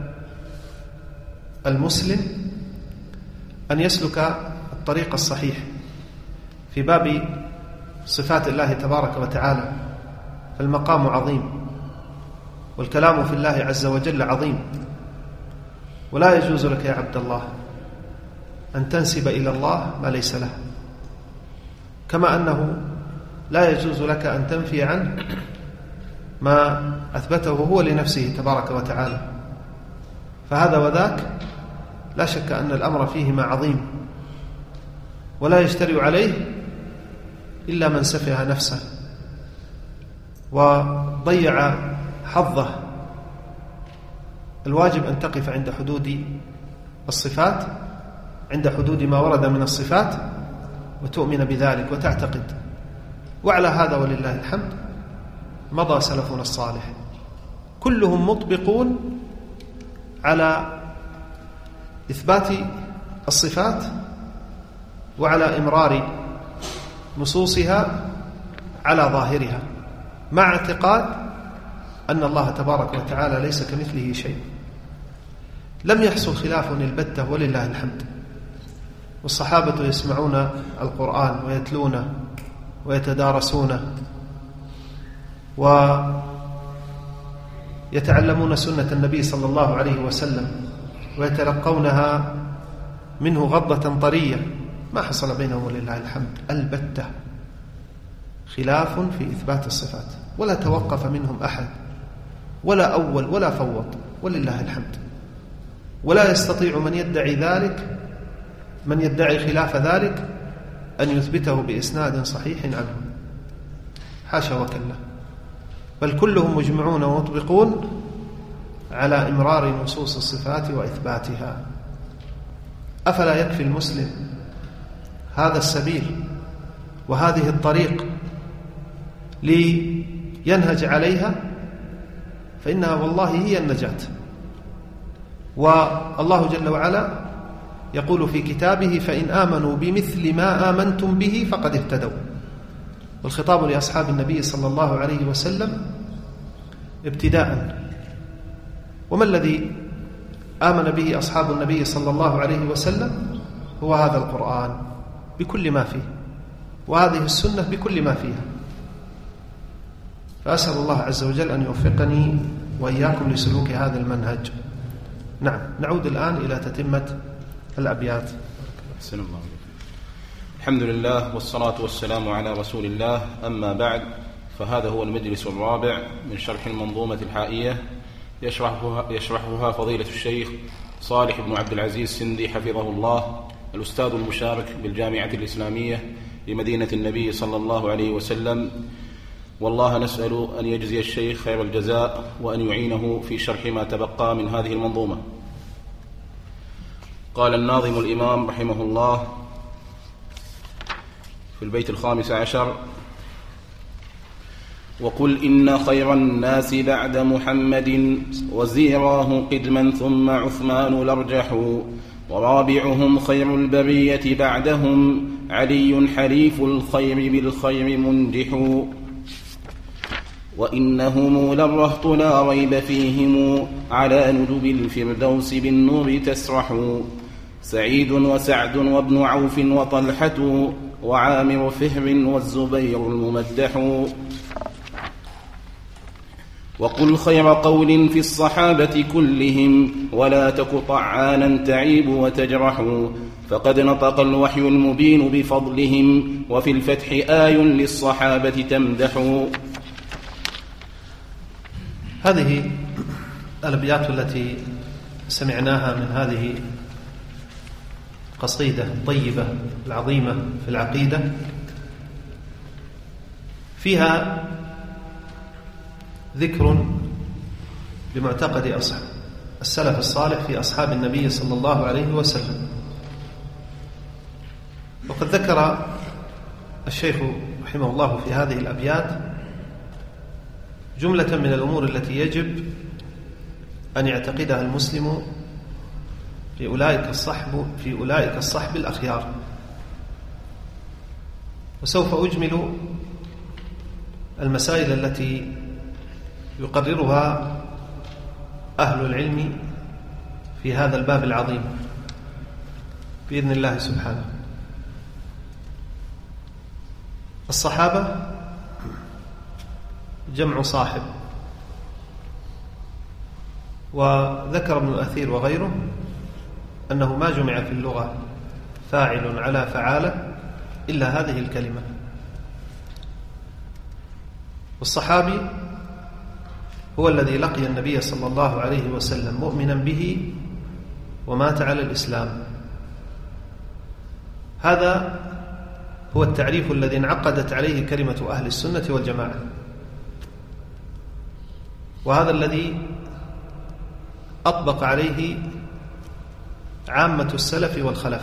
المسلم أن يسلك الطريق الصحيح في باب صفات الله تبارك وتعالى، فالمقام عظيم والكلام في الله عز وجل عظيم، ولا يجوز لك يا عبد الله أن تنسب إلى الله ما ليس له، كما أنه لا يجوز لك أن تنفي عنه ما أثبته هو لنفسه تبارك وتعالى. فهذا وذاك لا شك أن الأمر فيهما عظيم، ولا يجترئ عليه إلا من سفه نفسه وضيع حظه. الواجب أن تقف عند حدود الصفات، عند حدود ما ورد من الصفات، وتؤمن بذلك وتعتقد. وعلى هذا ولله الحمد مضى سلفنا الصالح، كلهم مطبقون على إثبات الصفات وعلى إمرار نصوصها على ظاهرها، مع اعتقاد أن الله تبارك وتعالى ليس كمثله شيء. لم يحصل خلاف البتة ولله الحمد. والصحابة يسمعون القرآن ويتلونه ويتدارسونه ويتعلمون سنة النبي صلى الله عليه وسلم ويتلقونها منه غضة طرية. ما حصل بينهم ولله الحمد البتة خلاف في إثبات الصفات، ولا توقف منهم أحد، ولا أول ولا فوض ولله الحمد. ولا يستطيع من يدعي ذلك، من يدعي خلاف ذلك، أن يثبته بإسناد صحيح عنه، حاشا وكلا. بل كلهم مجمعون ومطبقون على إمرار نصوص الصفات وإثباتها. أفلا يكفي المسلم هذا السبيل وهذه الطريق لينهج عليها؟ فإنها والله هي النجاة. والله جل وعلا يقول في كتابه: فإن آمنوا بمثل ما آمنتم به فقد اهتدوا. والخطاب لأصحاب النبي صلى الله عليه وسلم ابتداء. وما الذي آمن به أصحاب النبي صلى الله عليه وسلم؟ هو هذا القرآن بكل ما فيه، وهذه السنة بكل ما فيها. فأسأل الله عز وجل أن يوفقني وإياكم لسلوك هذا المنهج. نعم، نعود الآن إلى تتمة الأبيات. أحسن الله. الحمد لله والصلاة والسلام على رسول الله. أما بعد، فهذا هو المجلس الرابع من شرح المنظومة الحائية يشرحها, يشرحها فضيلة الشيخ صالح بن عبد العزيز السندي حفظه الله، الأستاذ المشارك بالجامعة الإسلامية لمدينة النبي صلى الله عليه وسلم. والله نسأل أن يجزي الشيخ خير الجزاء وأن يعينه في شرح ما تبقى من هذه المنظومة. قال الناظم الإمام رحمه الله في البيت الخامس عشر: وقل إن خير الناس بعد محمد وزيراه قدما ثم عثمان الأرجح، ورابعهم خير البرية بعدهم علي حليف الخير بالخير منجح، وإنهم للرهط لا ريب فيهم على ندب الفردوس بالنور تسرح، سعيد وسعد وابن عوف وطلحة وعامر فهر والزبير الممدح. وقل خير قول في الصحابة كلهم ولا تك طعانا تعيب وتجرح، فقد نطق الوحي المبين بفضلهم وفي الفتح آي للصحابة تمدح. هذه الأبيات التي سمعناها من هذه قصيدة طيبة العظيمة في العقيدة فيها ذكر لمعتقد أصحاب السلف الصالح في أصحاب النبي صلى الله عليه وسلم. وقد ذكر الشيخ رحمه الله في هذه الأبيات جملة من الأمور التي يجب أن يعتقدها المسلم في أولئك الصحب في أولئك الصحب الأخيار. وسوف أجمل المسائل التي يقررها أهل العلم في هذا الباب العظيم بإذن الله سبحانه. الصحابة جمع صاحب، وذكر ابن الأثير وغيره أنه ما جمع في اللغة فاعل على فعالة إلا هذه الكلمة. والصحابي هو الذي لقي النبي صلى الله عليه وسلم مؤمنا به ومات على الإسلام. هذا هو التعريف الذي انعقدت عليه كلمة أهل السنة والجماعة. وهذا الذي أطبق عليه عامة السلف والخلف،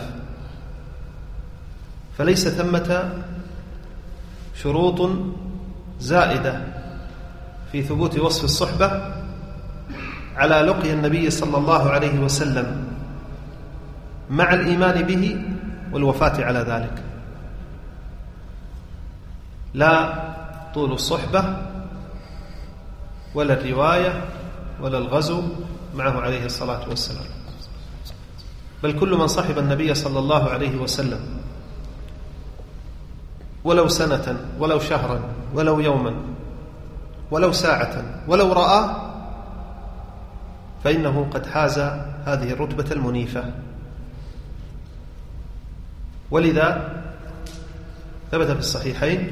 فليس ثمة شروط زائدة في ثبوت وصف الصحبة على لقي النبي صلى الله عليه وسلم مع الإيمان به والوفاة على ذلك، لا طول الصحبة ولا الرواية ولا الغزو معه عليه الصلاة والسلام، بل كل من صحب النبي صلى الله عليه وسلم ولو سنة ولو شهرا ولو يوما ولو ساعة ولو رآه فإنه قد حاز هذه الرتبة المنيفة. ولذا ثبت في الصحيحين،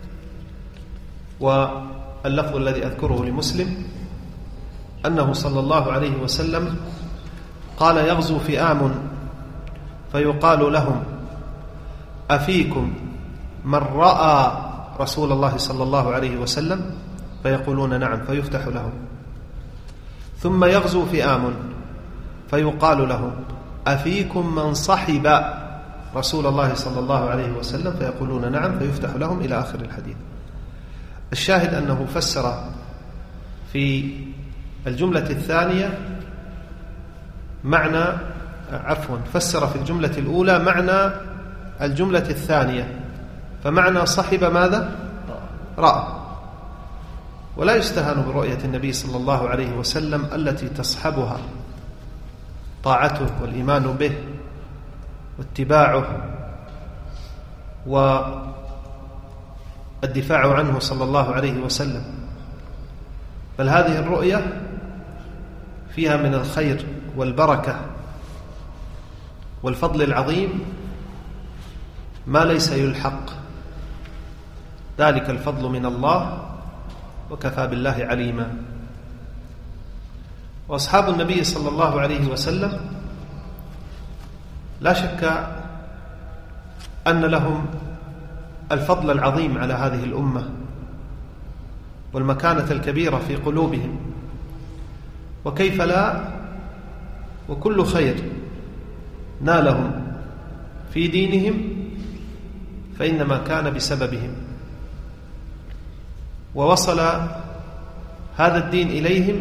واللفظ الذي أذكره لمسلم، أنه صلى الله عليه وسلم قال: يغزو فئام فيقال لهم: أفيكم من رأى رسول الله صلى الله عليه وسلم؟ فيقولون: نعم، فيفتح لهم. ثم يغزو فئام فيقال لهم: أفيكم من صحب رسول الله صلى الله عليه وسلم؟ فيقولون: نعم، فيفتح لهم، إلى آخر الحديث. الشاهد أنه فسر في الجملة الثانية معنى عفوا فسر في الجملة الأولى معنى الجملة الثانية، فمعنى صحب ماذا؟ رأى. ولا يستهان برؤية النبي صلى الله عليه وسلم التي تصحبها طاعته والإيمان به واتباعه والدفاع عنه صلى الله عليه وسلم، بل هذه الرؤية فيها من الخير والبركة والفضل العظيم ما ليس يلحق، ذلك الفضل من الله وكفى بالله عليما. وأصحاب النبي صلى الله عليه وسلم لا شك أن لهم الفضل العظيم على هذه الأمة والمكانة الكبيرة في قلوبهم، وكيف لا، وكل خير نالهم في دينهم فإنما كان بسببهم، ووصل هذا الدين إليهم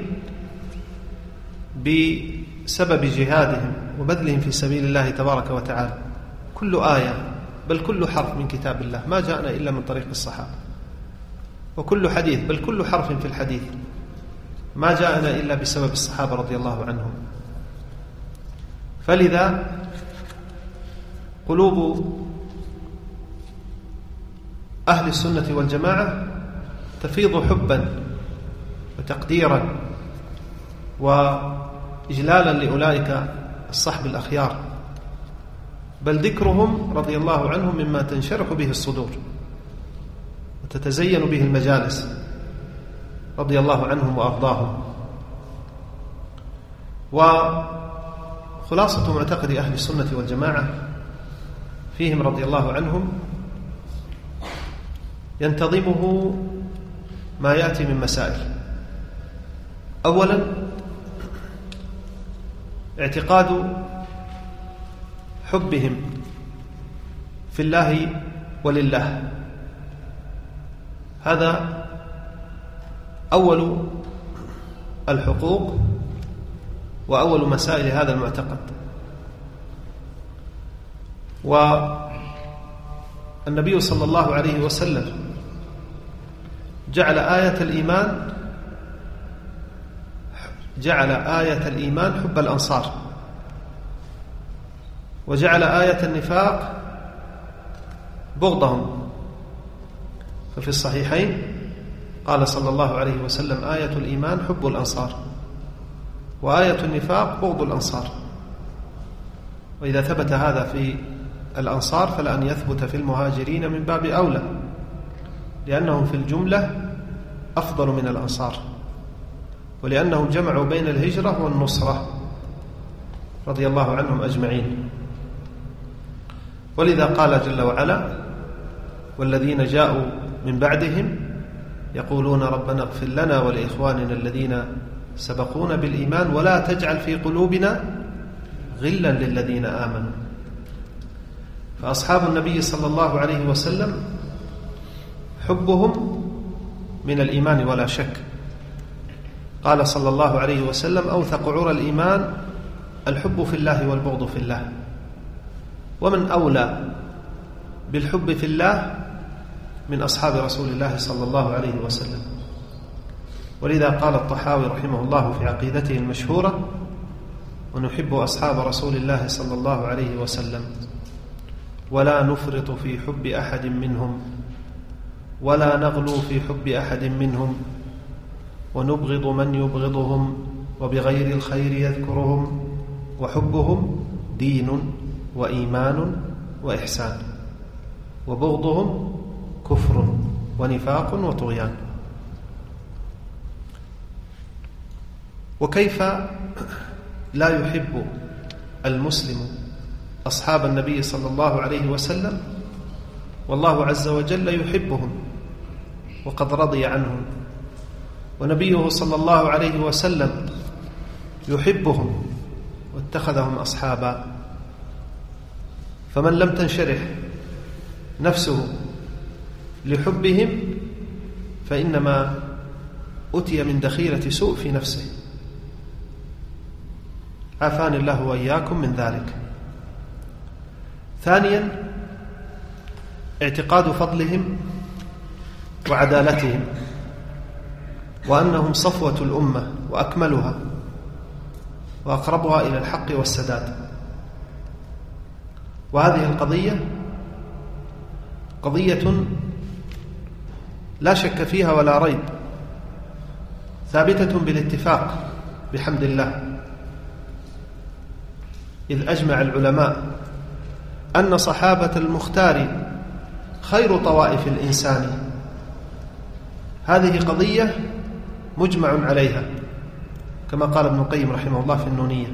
بسبب جهادهم وبذلهم في سبيل الله تبارك وتعالى. كل آية بل كل حرف من كتاب الله ما جاءنا إلا من طريق الصحابة، وكل حديث بل كل حرف في الحديث ما جاءنا إلا بسبب الصحابة رضي الله عنهم. فلذا قلوب أهل السنة والجماعة تفيض حبا وتقديرا وإجلالا لأولئك الصحب الأخيار، بل ذكرهم رضي الله عنهم مما تنشرح به الصدور وتتزين به المجالس رضي الله عنهم وأرضاهم. وخلاصة معتقد أهل السنة والجماعة فيهم رضي الله عنهم ينتظمه ما يأتي من مسائل. أولا اعتقاد حبهم في الله ولله، هذا أول الحقوق وأول مسائل هذا المعتقد. والنبي صلى الله عليه وسلم جعل آية الإيمان جعل آية الإيمان حب الأنصار، وجعل آية النفاق بغضهم. ففي الصحيحين قال صلى الله عليه وسلم: آية الإيمان حب الأنصار، وآية النفاق بغض الأنصار. وإذا ثبت هذا في الأنصار فلأن يثبت في المهاجرين من باب أولى، لأنهم في الجملة أفضل من الأنصار، ولأنهم جمعوا بين الهجرة والنصرة رضي الله عنهم أجمعين. ولذا قال جل وعلا: والذين جاءوا من بعدهم يقولون ربنا اغفر لنا ولإخواننا الذين سبقونا بالإيمان ولا تجعل في قلوبنا غلا للذين آمنوا. فأصحاب النبي صلى الله عليه وسلم حبهم من الإيمان ولا شك. قال صلى الله عليه وسلم أوثق عرى الإيمان الحب في الله والبغض في الله. ومن أولى بالحب في الله من أصحاب رسول الله صلى الله عليه وسلم. ولذا قال الطحاوي رحمه الله في عقيدته المشهورة ونحب أصحاب رسول الله صلى الله عليه وسلم ولا نفرط في حب أحد منهم ولا نغلو في حب أحد منهم ونبغض من يبغضهم وبغير الخير يذكرهم وحبهم دين وإيمان وإحسان وبغضهم كفر ونفاق وطغيان. وكيف لا يحب المسلم أصحاب النبي صلى الله عليه وسلم والله عز وجل يحبهم وقد رضي عنهم، ونبيه صلى الله عليه وسلم يحبهم واتخذهم أصحابا. فمن لم تنشرح نفسه لحبهم فإنما أتي من دخيلة سوء في نفسه. عافاني الله وإياكم من ذلك. ثانيا اعتقاد فضلهم وعدالتهم وأنهم صفوة الأمة وأكملها وأقربها إلى الحق والسداد. وهذه القضية قضية لا شك فيها ولا ريب، ثابتة بالاتفاق بحمد الله، إذ أجمع العلماء أن صحابة المختار خير طوائف الإنسان. هذه قضية مجمع عليها كما قال ابن القيم رحمه الله في النونية.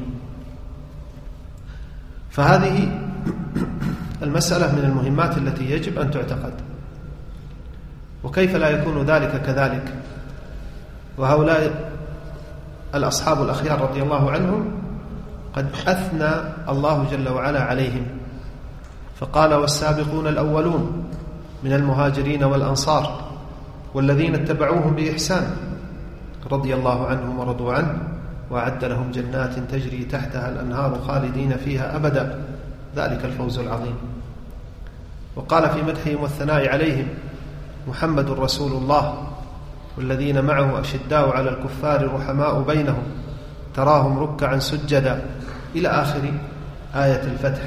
فهذه المسألة من المهمات التي يجب أن تعتقد. وكيف لا يكون ذلك كذلك وهؤلاء الأصحاب الأخيار رضي الله عنهم قد أثنى الله جل وعلا عليهم فقال والسابقون الأولون من المهاجرين والأنصار والذين اتبعوهم بإحسان رضي الله عنهم ورضوا عنه وأعد لهم جنات تجري تحتها الأنهار خالدين فيها أبدا ذلك الفوز العظيم. وقال في مدحهم والثناء عليهم محمد رسول الله والذين معه أشداء على الكفار رحماء بينهم تراهم ركعا سجدا إلى آخر آية الفتح.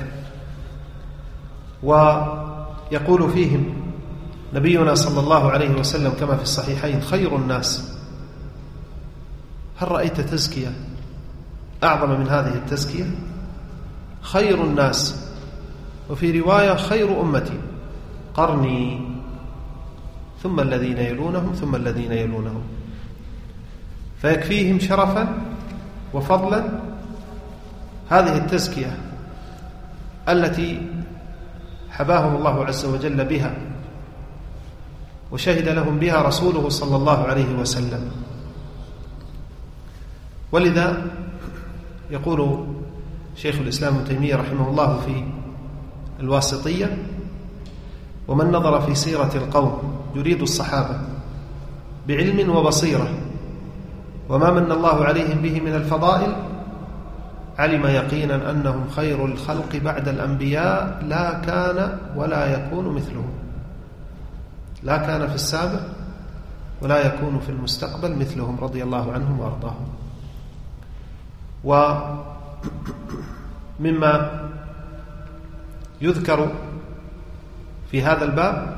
ويقول فيهم نبينا صلى الله عليه وسلم كما في الصحيحين خير الناس. هل رأيت تزكية أعظم من هذه التزكية؟ خير الناس، وفي رواية خير أمتي قرني ثم الذين يلونهم ثم الذين يلونهم. فيكفيهم شرفا وفضلا هذه التزكية التي حباهم الله عز وجل بها وشهد لهم بها رسوله صلى الله عليه وسلم. ولذا يقول شيخ الإسلام ابن تيمية رحمه الله في الواسطية ومن نظر في سيرة القوم يريد الصحابة بعلم وبصيرة وما من الله عليهم به من الفضائل علم يقينا أنهم خير الخلق بعد الأنبياء لا كان ولا يكون مثلهم، لا كان في السابق ولا يكون في المستقبل مثلهم رضي الله عنهم وأرضاهم. ومما يذكر في هذا الباب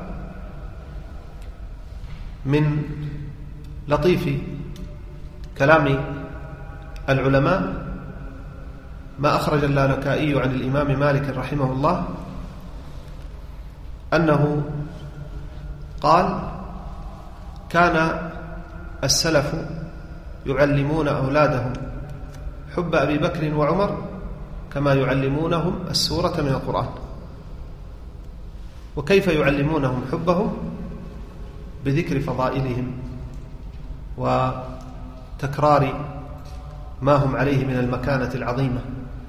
من لطيف كلام العلماء ما أخرج اللالكائي عن الإمام مالك رحمه الله أنه قال كان السلف يعلمون أولادهم حب أبي بكر وعمر كما يعلمونهم السورة من القرآن. وكيف يعلمونهم حبهم؟ بذكر فضائلهم وتكرار ما هم عليه من المكانة العظيمة.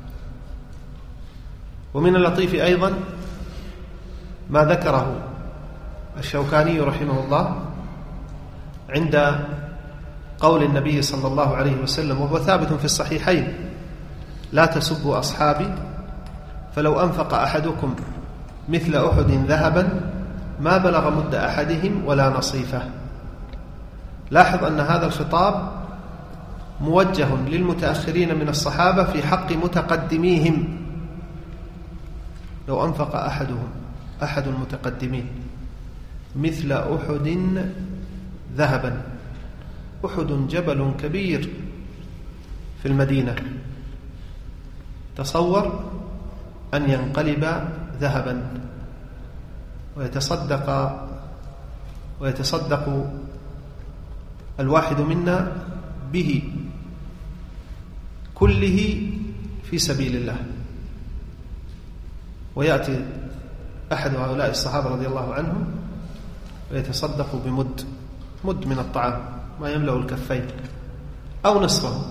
ومن اللطيف أيضا ما ذكره الشوكاني رحمه الله عند قول النبي صلى الله عليه وسلم، وهو ثابت في الصحيحين: لا تسبوا أصحابي، فلو أنفق أحدكم مثل أحد ذهبا ما بلغ مد أحدهم ولا نصيفه. لاحظ أن هذا الخطاب موجه للمتأخرين من الصحابة في حق متقدميهم. لو أنفق أحدهم أحد المتقدمين مثل أحد ذهبا، أحد جبل كبير في المدينة، تصور أن ينقلب ذهبا ويتصدق ويتصدق الواحد منا به كله في سبيل الله. ويأتي أحد هؤلاء الصحابة رضي الله عنهم ويتصدق بمد مد من الطعام ما يملأ الكفين أو نصفه،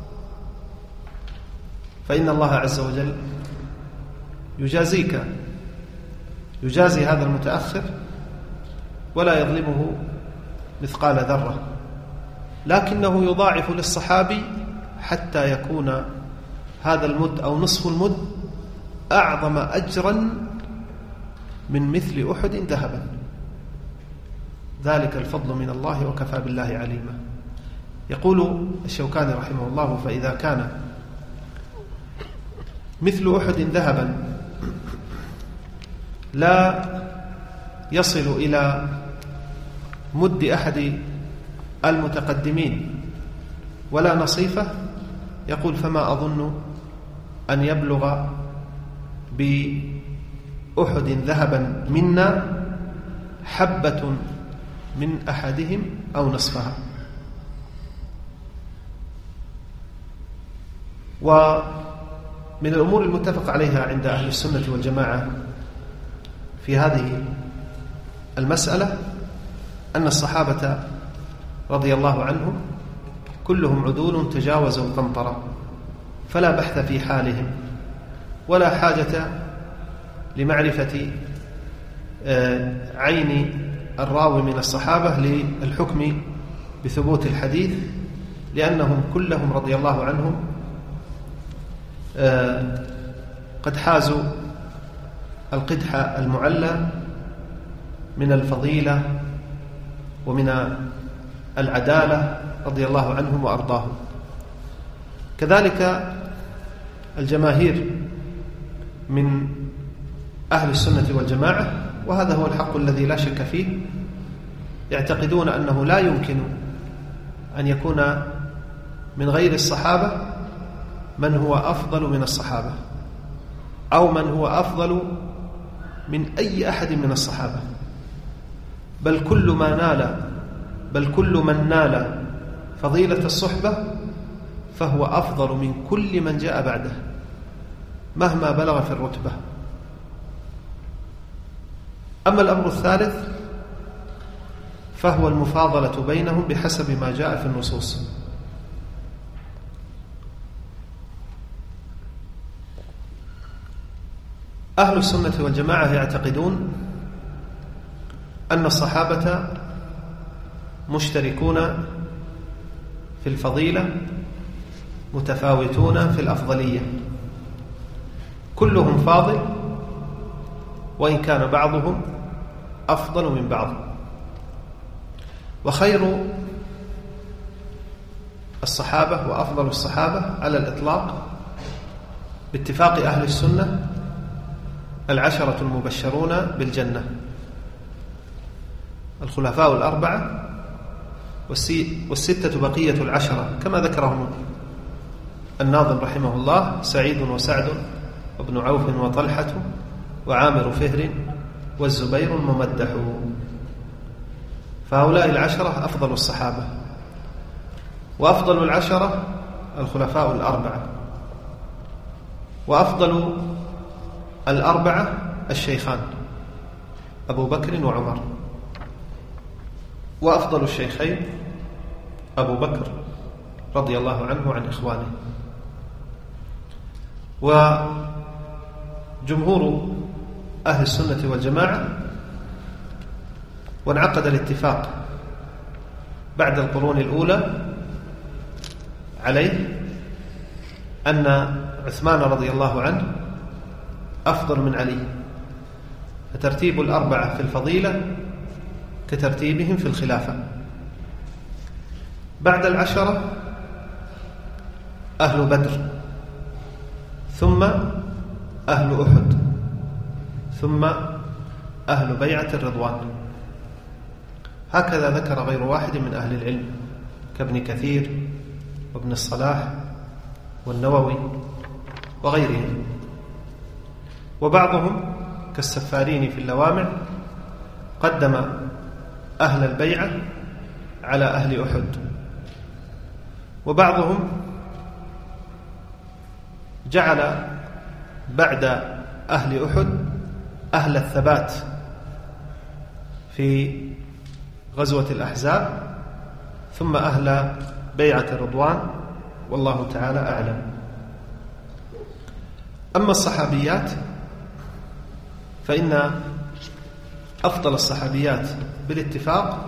فإن الله عز وجل يجازيك يجازي هذا المتأخر ولا يظلمه مثقال ذرة، لكنه يضاعف للصحابي حتى يكون هذا المد أو نصف المد أعظم أجرا من مثل أحد ذهبا. ذلك الفضل من الله وكفى بالله عليما. يقول الشوكاني رحمه الله: فإذا كان مثل أحد ذهبا لا يصل إلى مد أحد المتقدمين ولا نصيفه، يقول: فما أظن أن يبلغ بأحد ذهبا منا حبة من أحدهم أو نصفها. ومن الأمور المتفق عليها عند أهل السنة والجماعة في هذه المسألة أن الصحابة رضي الله عنهم كلهم عدول تجاوزوا القنطرة، فلا بحث في حالهم ولا حاجة لمعرفة عين الراوي من الصحابة للحكم بثبوت الحديث، لأنهم كلهم رضي الله عنهم قد حازوا القدح المعلى من الفضيلة ومن العدالة رضي الله عنهم وأرضاهم. كذلك الجماهير من أهل السنة والجماعة، وهذا هو الحق الذي لا شك فيه، يعتقدون أنه لا يمكن أن يكون من غير الصحابة من هو أفضل من الصحابة، أو من هو أفضل من أي أحد من الصحابة، بل كل ما نال بل كل من نال فضيلة الصحبة فهو أفضل من كل من جاء بعده مهما بلغ في الرتبة. أما الأمر الثالث فهو المفاضلة بينهم بحسب ما جاء في النصوص. أهل السنة والجماعة يعتقدون أن الصحابة مشتركون في الفضيلة متفاوتون في الأفضلية، كلهم فاضل وإن كان بعضهم أفضل من بعض. وخير الصحابة وأفضل الصحابة على الإطلاق باتفاق أهل السنة العشرة المبشرون بالجنة، الخلفاء الأربعة والستة بقية العشرة كما ذكرهم الناظم رحمه الله: سعيد وسعد وابن عوف وطلحة وعامر فهر والزبير الممدح. فهؤلاء العشرة أفضل الصحابة، وأفضل العشرة الخلفاء الأربعة، وأفضل الأربعة الشيخان أبو بكر وعمر. وأفضل الشيخين أبو بكر رضي الله عنه عن إخوانه. وجمهور أهل السنة والجماعة وانعقد الاتفاق بعد القرون الأولى عليه أن عثمان رضي الله عنه أفضل من علي، فترتيب الأربعة في الفضيلة كترتيبهم في الخلافة. بعد العشرة أهل بدر، ثم أهل أحد، ثم أهل بيعة الرضوان. هكذا ذكر غير واحد من أهل العلم كابن كثير وابن الصلاح والنووي وغيرهم. وبعضهم كالسفارين في اللوامع قدم أهل البيعة على أهل أحد، وبعضهم جعل بعد أهل أحد أهل الثبات في غزوة الأحزاب، ثم أهل بيعة الرضوان، والله تعالى أعلم. أما الصحابيات فإن أفضل الصحابيات بالاتفاق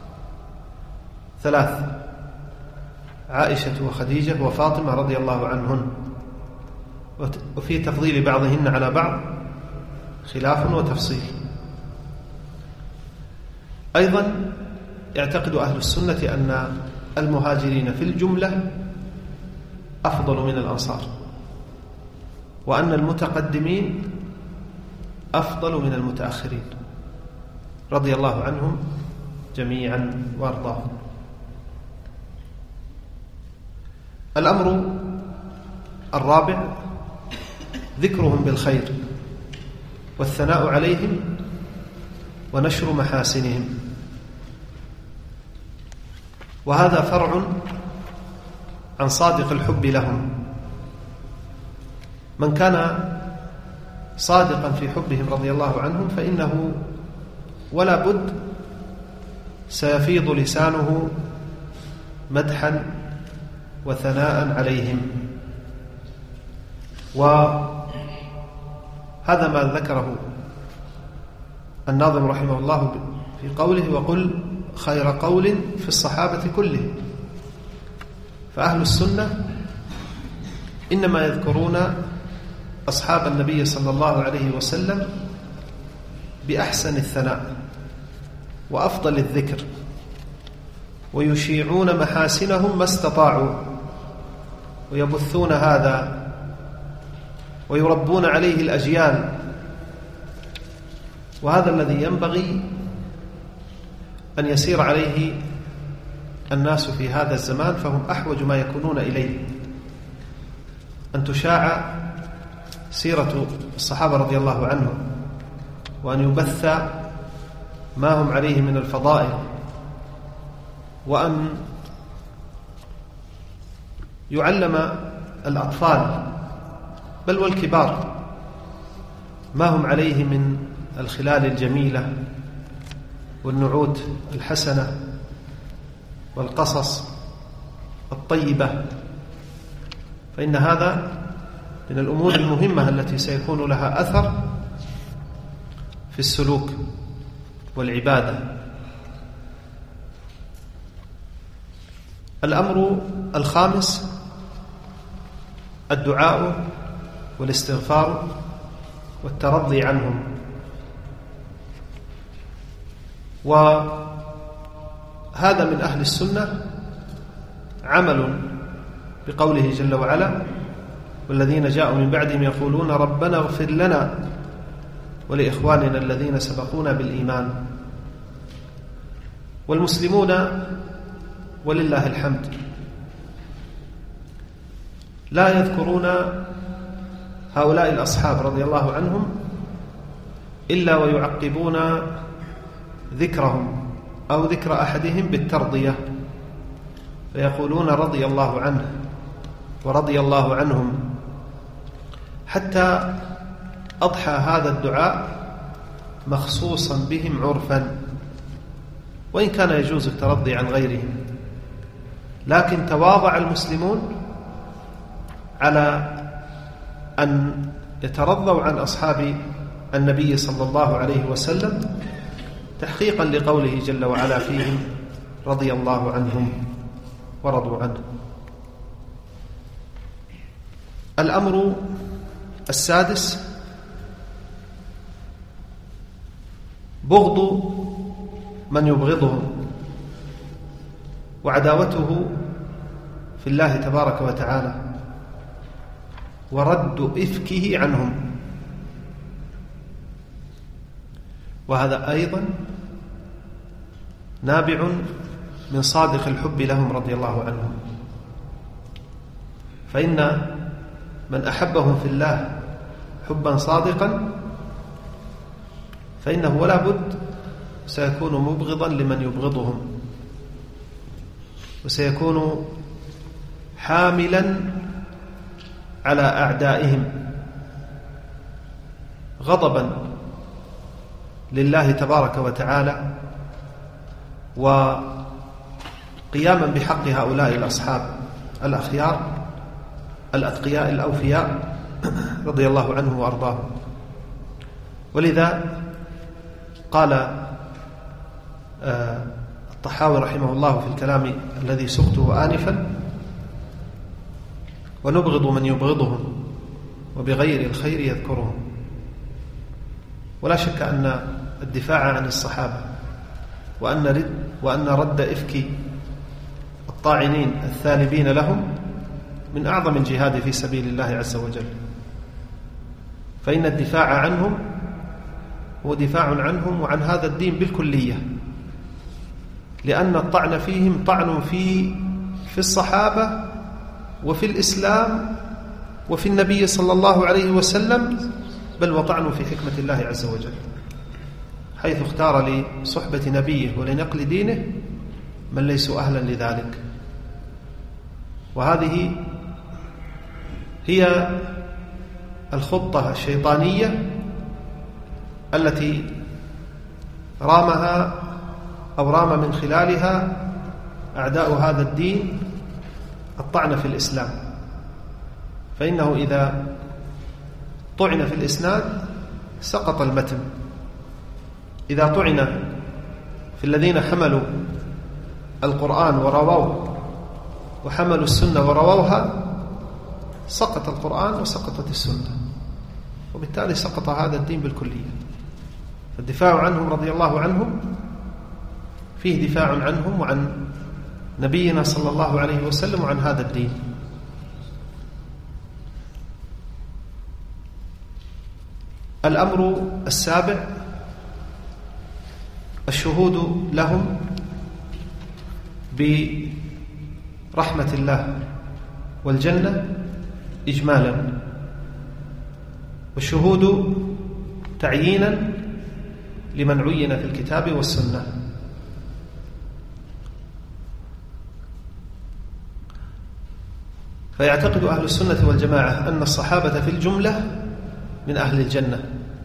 ثلاث: عائشة وخديجة وفاطمة رضي الله عنهن، وفي تفضيل بعضهن على بعض خلاف وتفصيل. أيضا يعتقد أهل السنة أن المهاجرين في الجملة أفضل من الأنصار، وأن المتقدمين أفضل من المتأخرين رضي الله عنهم جميعا وارضاهم. الأمر الرابع ذكرهم بالخير والثناء عليهم ونشر محاسنهم، وهذا فرع عن صادق الحب لهم. من كان صادقا في حبهم رضي الله عنهم فإنه ولا بد سيفيض لسانه مدحا وثناء عليهم. وهذا ما ذكره الناظم رحمه الله في قوله: وقل خير قول في الصحابة كلهم. فأهل السنة إنما يذكرون أصحاب النبي صلى الله عليه وسلم بأحسن الثناء وأفضل الذكر، ويشيعون محاسنهم ما استطاعوا، ويبثون هذا ويربون عليه الأجيال. وهذا الذي ينبغي أن يسير عليه الناس في هذا الزمان، فهم أحوج ما يكونون إليه، أن تشاع سيرة الصحابة رضي الله عنهم، وأن يبث ما هم عليه من الفضائل، وأن يعلم الأطفال بل والكبار ما هم عليه من الخلال الجميلة والنعوت الحسنة والقصص الطيبة، فإن هذا من الأمور المهمة التي سيكون لها أثر في السلوك والعبادة. الأمر الخامس الدعاء والاستغفار والترضي عنهم. وهذا من أهل السنة عمل بقوله جل وعلا: والذين جاءوا من بعدهم يقولون ربنا اغفر لنا ولإخواننا الذين سبقونا بالإيمان. والمسلمون ولله الحمد لا يذكرون هؤلاء الأصحاب رضي الله عنهم إلا ويعقبون ذكرهم أو ذكر أحدهم بالترضية، فيقولون رضي الله عنه ورضي الله عنهم، حتى أضحى هذا الدعاء مخصوصا بهم عرفا. وإن كان يجوز الترضي عن غيرهم، لكن تواضع المسلمون على أن يترضوا عن أصحاب النبي صلى الله عليه وسلم تحقيقا لقوله جل وعلا فيهم رضي الله عنهم ورضوا عنه. الأمر السادس بغض من يبغضهم وعداوته في الله تبارك وتعالى ورد إفكه عنهم، وهذا أيضا نابع من صادق الحب لهم رضي الله عنهم، فإن من أحبهم في الله حبا صادقا فإنه ولا بد سيكون مبغضا لمن يبغضهم، وسيكون حاملا على أعدائهم غضبا لله تبارك وتعالى وقياما بحق هؤلاء الأصحاب الأخيار الأتقياء الأوفياء رضي الله عنه وأرضاهم. ولذا قال الطحاوي رحمه الله في الكلام الذي سقته آنفا: ونبغض من يبغضهم وبغير الخير يذكرهم. ولا شك أن الدفاع عن الصحابة وأن رد, وأن رد إفك الطاعنين الثالبين لهم من أعظم الجهاد في سبيل الله عز وجل، فإن الدفاع عنهم هو دفاع عنهم وعن هذا الدين بالكلية، لأن الطعن فيهم طعن في في الصحابة وفي الإسلام وفي النبي صلى الله عليه وسلم، بل وطعن في حكمة الله عز وجل، حيث اختار لصحبة نبيه ولنقل دينه من ليسوا أهلا لذلك. وهذه هي الخطة الشيطانية التي رامها أو رام من خلالها أعداء هذا الدين الطعن في الإسلام، فإنه إذا طعن في الإسناد سقط المتن، إذا طعن في الذين حملوا القرآن ورووه وحملوا السنة ورووها سقط القرآن وسقطت السنة، وبالتالي سقط هذا الدين بالكلية. فالدفاع عنهم رضي الله عنهم فيه دفاع عنهم وعن نبينا صلى الله عليه وسلم وعن هذا الدين. الأمر السابع الشهود لهم برحمة الله والجنة إجمالا، والشهود تعيينا لمن عين في الكتاب والسنة. فيعتقد أهل السنة والجماعة أن الصحابة في الجملة من أهل الجنة،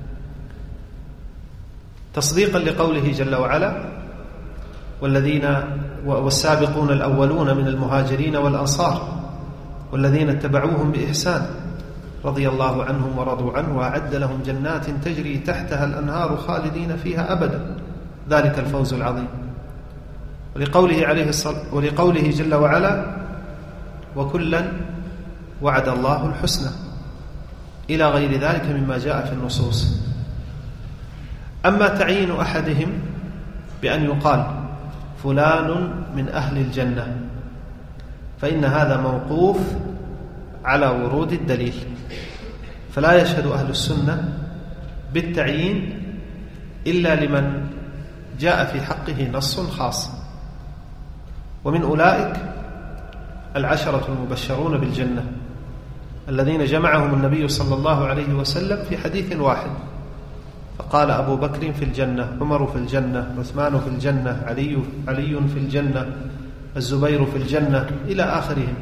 تصديقا لقوله جل وعلا: والذين والسابقون الأولون من المهاجرين والأنصار والذين اتبعوهم بإحسان رضي الله عنهم ورضوا عنه وأعد لهم جنات تجري تحتها الأنهار خالدين فيها أبدا ذلك الفوز العظيم. ولقوله عليه الصلاة ولقوله جل وعلا: وكلا وعد الله الحسنى، إلى غير ذلك مما جاء في النصوص. أما تعيين أحدهم بأن يقال فلان من أهل الجنة فإن هذا موقوف على ورود الدليل، فلا يشهد أهل السنة بالتعيين إلا لمن جاء في حقه نص خاص، ومن أولئك العشرة المبشرون بالجنة الذين جمعهم النبي صلى الله عليه وسلم في حديث واحد، فقال: أبو بكر في الجنة، عمر في الجنة، عثمان في الجنة، علي, علي في الجنة، الزبير في الجنة، إلى آخرهم.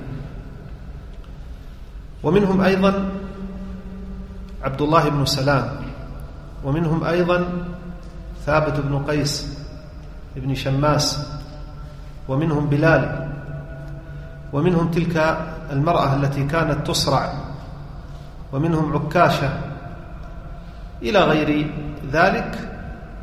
ومنهم أيضا عبد الله بن سلام، ومنهم أيضا ثابت بن قيس ابن شماس، ومنهم بلال، ومنهم تلك المرأة التي كانت تصرع، ومنهم عكاشة، إلى غير ذلك.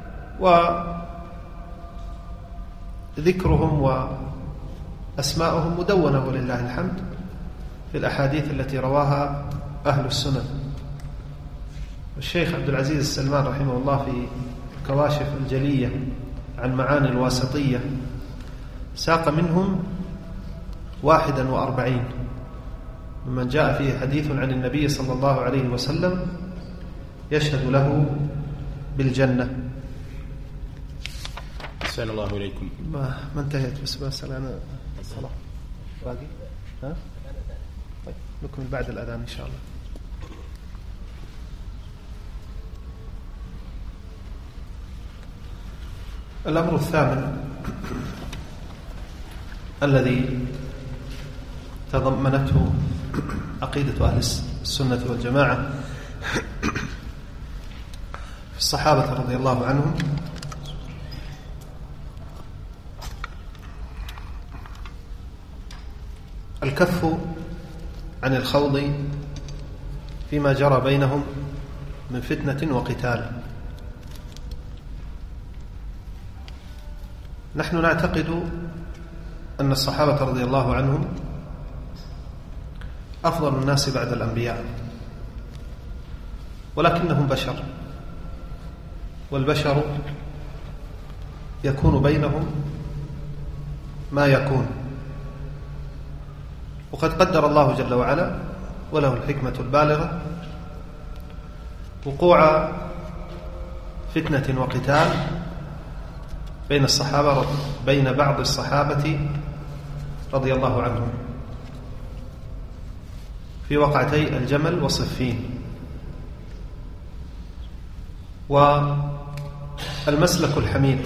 وذكرهم وأسماءهم مدونة ولله الحمد في الأحاديث التي رواها أهل السنن. الشيخ عبد العزيز السلمان رحمه الله في الكواشف الجلية عن معاني الواسطية ساق منهم واحدا وأربعين ممن جاء فيه حديث عن النبي صلى الله عليه وسلم يشهد له بالجنة. أحسن الله إليكم. ما ما انتهيت، بس بسأل أنا الصلاة باقي. ها؟ طيب نكمل بعد الأذان إن شاء الله. الأمر الثامن الذي تضمنته عقيدة أهل السنة والجماعة في الصحابة رضي الله عنهم الكف عن الخوض فيما جرى بينهم من فتنة وقتال. نحن نعتقد أن الصحابة رضي الله عنهم أفضل الناس بعد الأنبياء، ولكنهم بشر، والبشر يكون بينهم ما يكون، وقد قدر الله جل وعلا وله الحكمة البالغة وقوع فتنة وقتال بين الصحابة بين بعض الصحابة رضي الله عنهم في وقعتي الجمل وصفين. والمسلك الحميد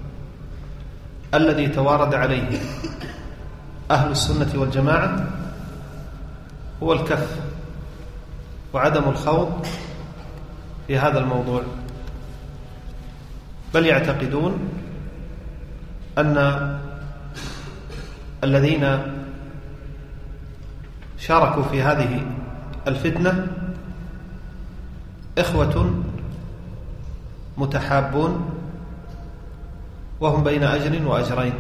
الذي توارد عليه أهل السنة والجماعة هو الكف وعدم الخوض في هذا الموضوع، بل يعتقدون أن الذين شاركوا في هذه الفتنة إخوة متحابون وهم بين أجر وأجرين.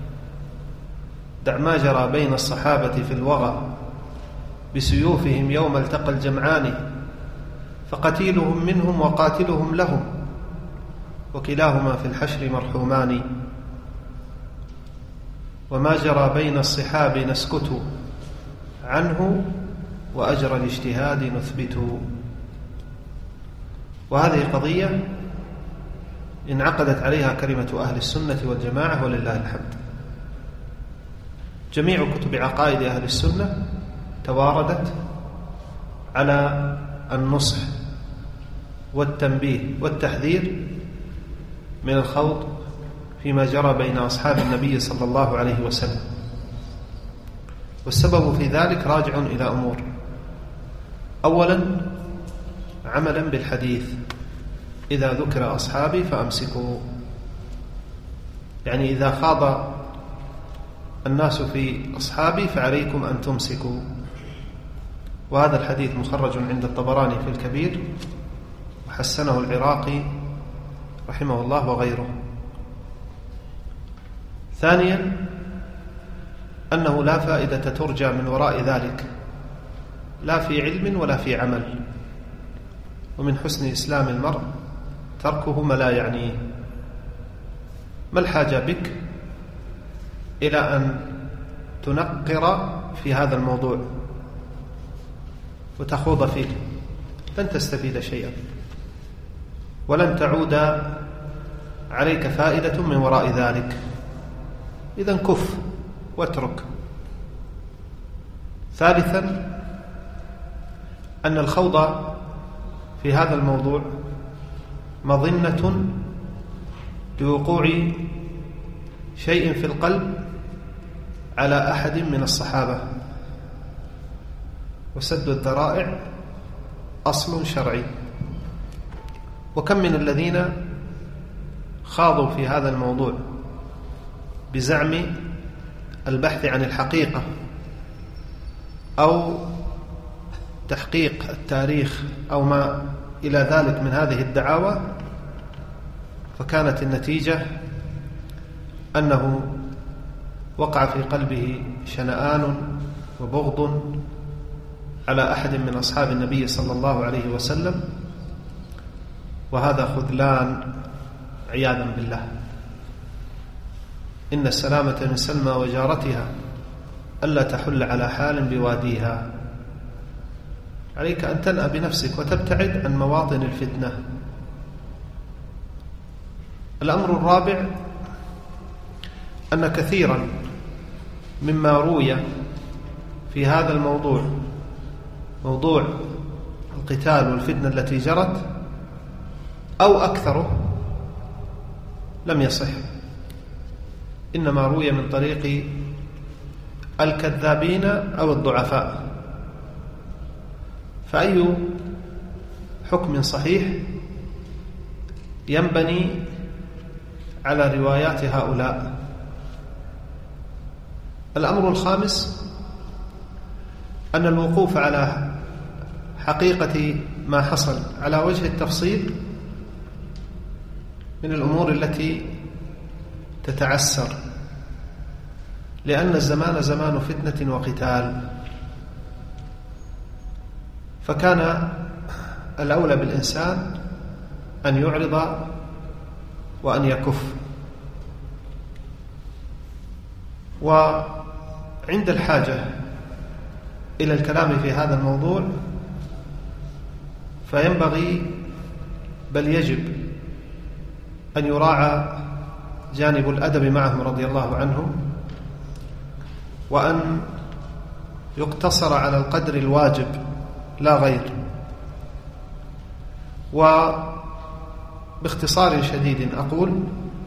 دع ما جرى بين الصحابة في الوغى بسيوفهم يوم التقى الجمعان، فقتيلهم منهم وقاتلهم لهم، وكلاهما في الحشر مرحومان. وما جرى بين الصحاب نسكت عنه، وأجر الاجتهاد نثبت. وهذه قضية انعقدت عليها كلمة أهل السنة والجماعة ولله الحمد. جميع كتب عقائد أهل السنة تواردت على النصح والتنبيه والتحذير من الخوض فيما جرى بين أصحاب النبي صلى الله عليه وسلم. والسبب في ذلك راجع إلى أمور: أولا عملا بالحديث: إذا ذكر أصحابي فأمسكوا، يعني إذا خاض الناس في أصحابي فعليكم أن تمسكوا. وهذا الحديث مخرج عند الطبراني في الكبير، وحسنه العراقي رحمه الله وغيره. ثانيا أنه لا فائدة ترجى من وراء ذلك، لا في علم ولا في عمل. ومن حسن إسلام المرء تركه ما لا يعنيه. ما الحاجة بك إلى أن تنقر في هذا الموضوع وتخوض فيه؟ لن تستفيد شيئا، ولن تعود عليك فائدة من وراء ذلك. إذن كف واترك. ثالثا أن الخوض في هذا الموضوع مظنة لوقوع شيء في القلب على أحد من الصحابة، وسد الذرائع أصل شرعي. وكم من الذين خاضوا في هذا الموضوع بزعم البحث عن الحقيقة أو تحقيق التاريخ أو ما إلى ذلك من هذه الدعاوى، فكانت النتيجة أنه وقع في قلبه شنآن وبغض على أحد من أصحاب النبي صلى الله عليه وسلم، وهذا خذلان عياذا بالله. إن السلامة من سلمى وجارتها ألا تحل على حال بواديها. عليك أن تنأى بنفسك وتبتعد عن مواطن الفتنة. الأمر الرابع أن كثيرا مما روي في هذا الموضوع، موضوع القتال والفتنة التي جرت، أو أكثره لم يصح، إنما روي من طريق الكذابين أو الضعفاء. فأي حكم صحيح ينبني على روايات هؤلاء؟ الأمر الخامس أن الوقوف على حقيقة ما حصل على وجه التفصيل من الأمور التي تتعسر، لأن الزمان زمان فتنة وقتال، فكان الأولى بالإنسان أن يعرض وأن يكف. وعند الحاجة إلى الكلام في هذا الموضوع فينبغي بل يجب أن يراعى جانب الأدب معهم رضي الله عنهم، وأن يقتصر على القدر الواجب لا غير. وباختصار شديد أقول،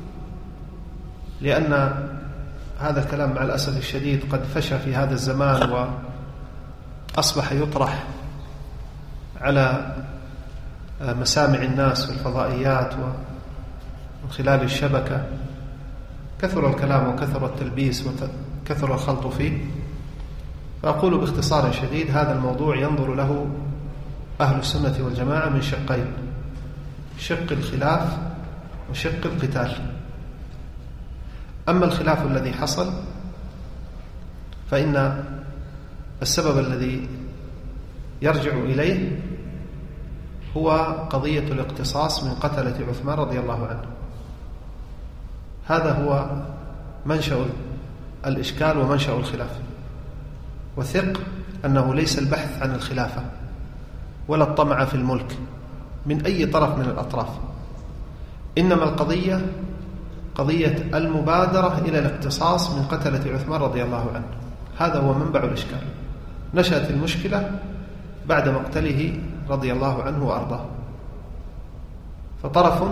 لأن هذا الكلام مع الأسف الشديد قد فشى في هذا الزمان وأصبح يطرح على مسامع الناس في الفضائيات ومن خلال الشبكة، كثر الكلام وكثر التلبيس وكثر الخلط فيه. فأقول باختصار شديد، هذا الموضوع ينظر له أهل السنة والجماعة من شقين: شق الخلاف وشق القتال. أما الخلاف الذي حصل فإن السبب الذي يرجع إليه هو قضية الاقتصاص من قتلة عثمان رضي الله عنه. هذا هو منشأ الإشكال ومنشأ الخلاف. وثق أنه ليس البحث عن الخلافة ولا الطمع في الملك من أي طرف من الأطراف، إنما القضية قضية المبادرة إلى الاقتصاص من قتلة عثمان رضي الله عنه. هذا هو منبع الإشكال. نشأت المشكلة بعد مقتله رضي الله عنه وأرضاه، فطرف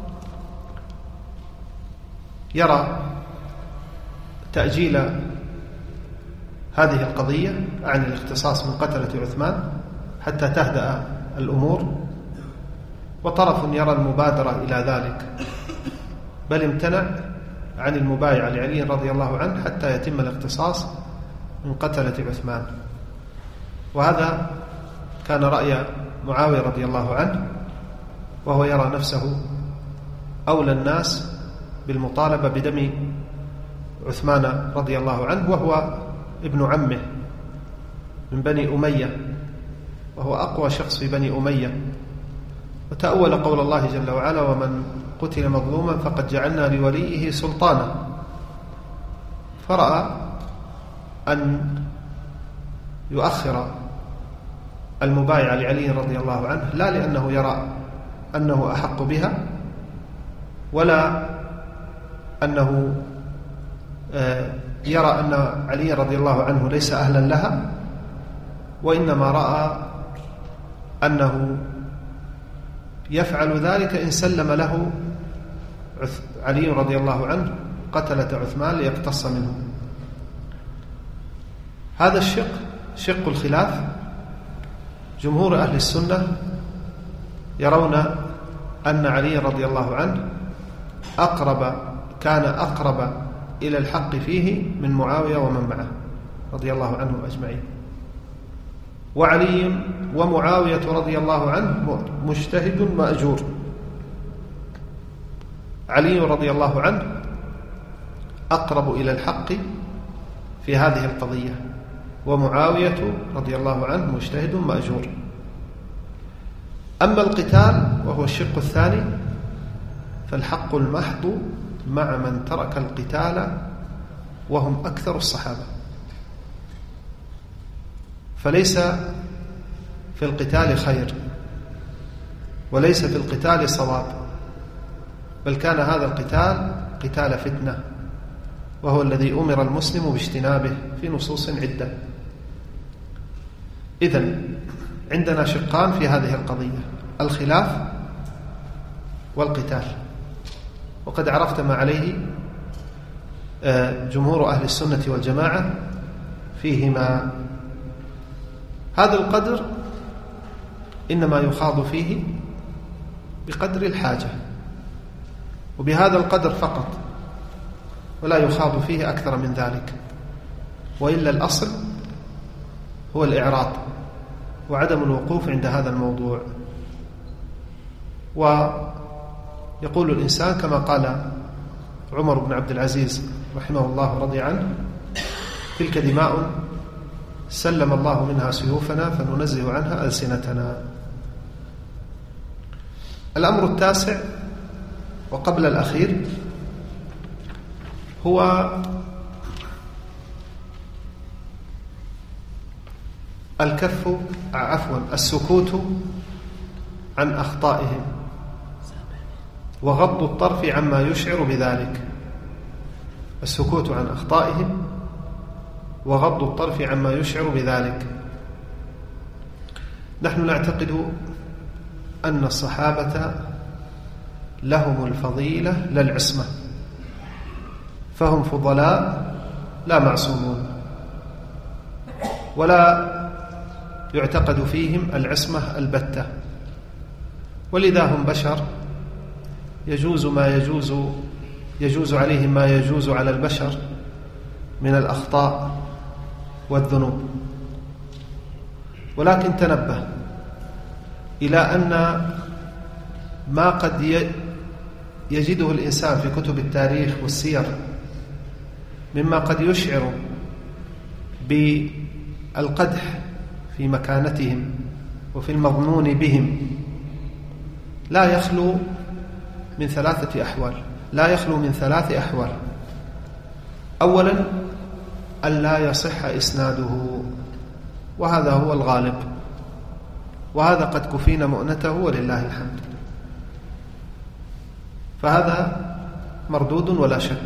يرى تأجيل هذه القضية عن الاختصاص من قتلة عثمان حتى تهدأ الأمور، وطرف يرى المبادرة إلى ذلك، بل امتنع عن المبايعة لعلي رضي الله عنه حتى يتم الاختصاص من قتلة عثمان. وهذا كان رأي معاوية رضي الله عنه، وهو يرى نفسه أولى الناس بالمطالبة بدم عثمان رضي الله عنه، وهو ابن عمه من بني أمية، وهو أقوى شخص في بني أمية. وتأول قول الله جل وعلا: ومن قتل مظلوما فقد جعلنا لوليه سلطانا. فرأى أن يؤخر المبايع لعلي رضي الله عنه، لا لأنه يرى أنه أحق بها، ولا أنه يرى أن علي رضي الله عنه ليس أهلا لها، وإنما رأى أنه يفعل ذلك إن سلم له علي رضي الله عنه قتلة عثمان ليقتص منه. هذا الشق شق الخلاف. جمهور أهل السنة يرون أن علي رضي الله عنه أقرب كان أقرب إلى الحق فيه من معاوية ومن معه رضي الله عنهم أجمعين. وعلي ومعاوية رضي الله عنه مجتهد مأجور. علي رضي الله عنه أقرب إلى الحق في هذه القضية، ومعاوية رضي الله عنه مجتهد مأجور. أما القتال وهو الشق الثاني فالحق المحض مع من ترك القتال وهم أكثر الصحابة، فليس في القتال خير وليس في القتال صواب، بل كان هذا القتال قتال فتنة، وهو الذي أمر المسلم باجتنابه في نصوص عدة. إذن عندنا شقان في هذه القضية: الخلاف والقتال. وقد عرفت ما عليه جمهور أهل السنة والجماعة فيهما. هذا القدر إنما يخاض فيه بقدر الحاجة، وبهذا القدر فقط، ولا يخاض فيه أكثر من ذلك، وإلا الأصل هو الإعراض وعدم الوقوف عند هذا الموضوع. ويقول الإنسان كما قال عمر بن عبد العزيز رحمه الله رضي عنه: تلك دماء سلم الله منها سيوفنا فننزه عنها ألسنتنا. الأمر التاسع وقبل الأخير هو الكف عفوا السكوت عن أخطائهم وغض الطرف عما يشعر بذلك. السكوت عن أخطائهم وغض الطرف عما يشعر بذلك. نحن نعتقد أن الصحابة لهم الفضيلة لا العصمة، فهم فضلاء لا معصومون، ولا يعتقد فيهم العصمة البتة، ولذا هم بشر يجوز ما يجوز يجوز عليهم ما يجوز على البشر من الأخطاء والذنوب. ولكن تنبه إلى أن ما قد يجده الإنسان في كتب التاريخ والسير مما قد يشعر بالقدح في مكانتهم وفي المظنون بهم لا يخلو من ثلاثة أحوال لا يخلو من ثلاث أحوال. أولا أن لا يصح إسناده، وهذا هو الغالب، وهذا قد كفينا مؤنته ولله الحمد، فهذا مردود ولا شك.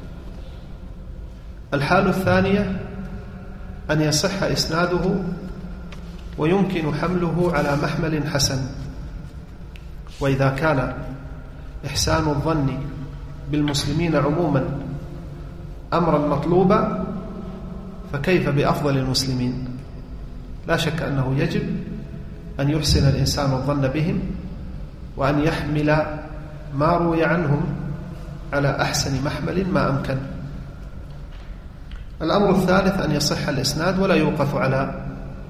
الحالة الثانية أن يصح إسناده ويمكن حمله على محمل حسن، وإذا كان إحسان الظن بالمسلمين عموما أمرا مطلوبا فكيف بأفضل المسلمين؟ لا شك أنه يجب أن يحسن الإنسان الظن بهم وأن يحمل ما روي عنهم على أحسن محمل ما أمكن. الأمر الثالث أن يصح الإسناد ولا يوقف على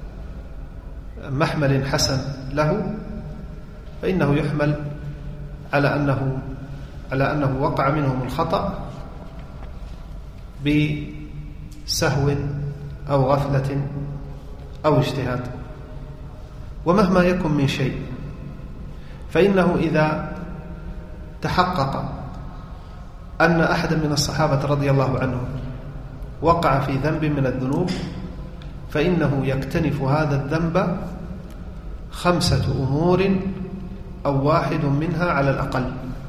محمل حسن له، فإنه يحمل على أنه على أنه وقع منهم الخطأ بسهو أو غفلة أو اجتهاد. ومهما يكن من شيء فإنه إذا تحقق أن أحدا من الصحابة رضي الله عنهم وقع في ذنب من الذنوب فإنه يكتنف هذا الذنب خمسة أمور أو واحد منها على الأقل.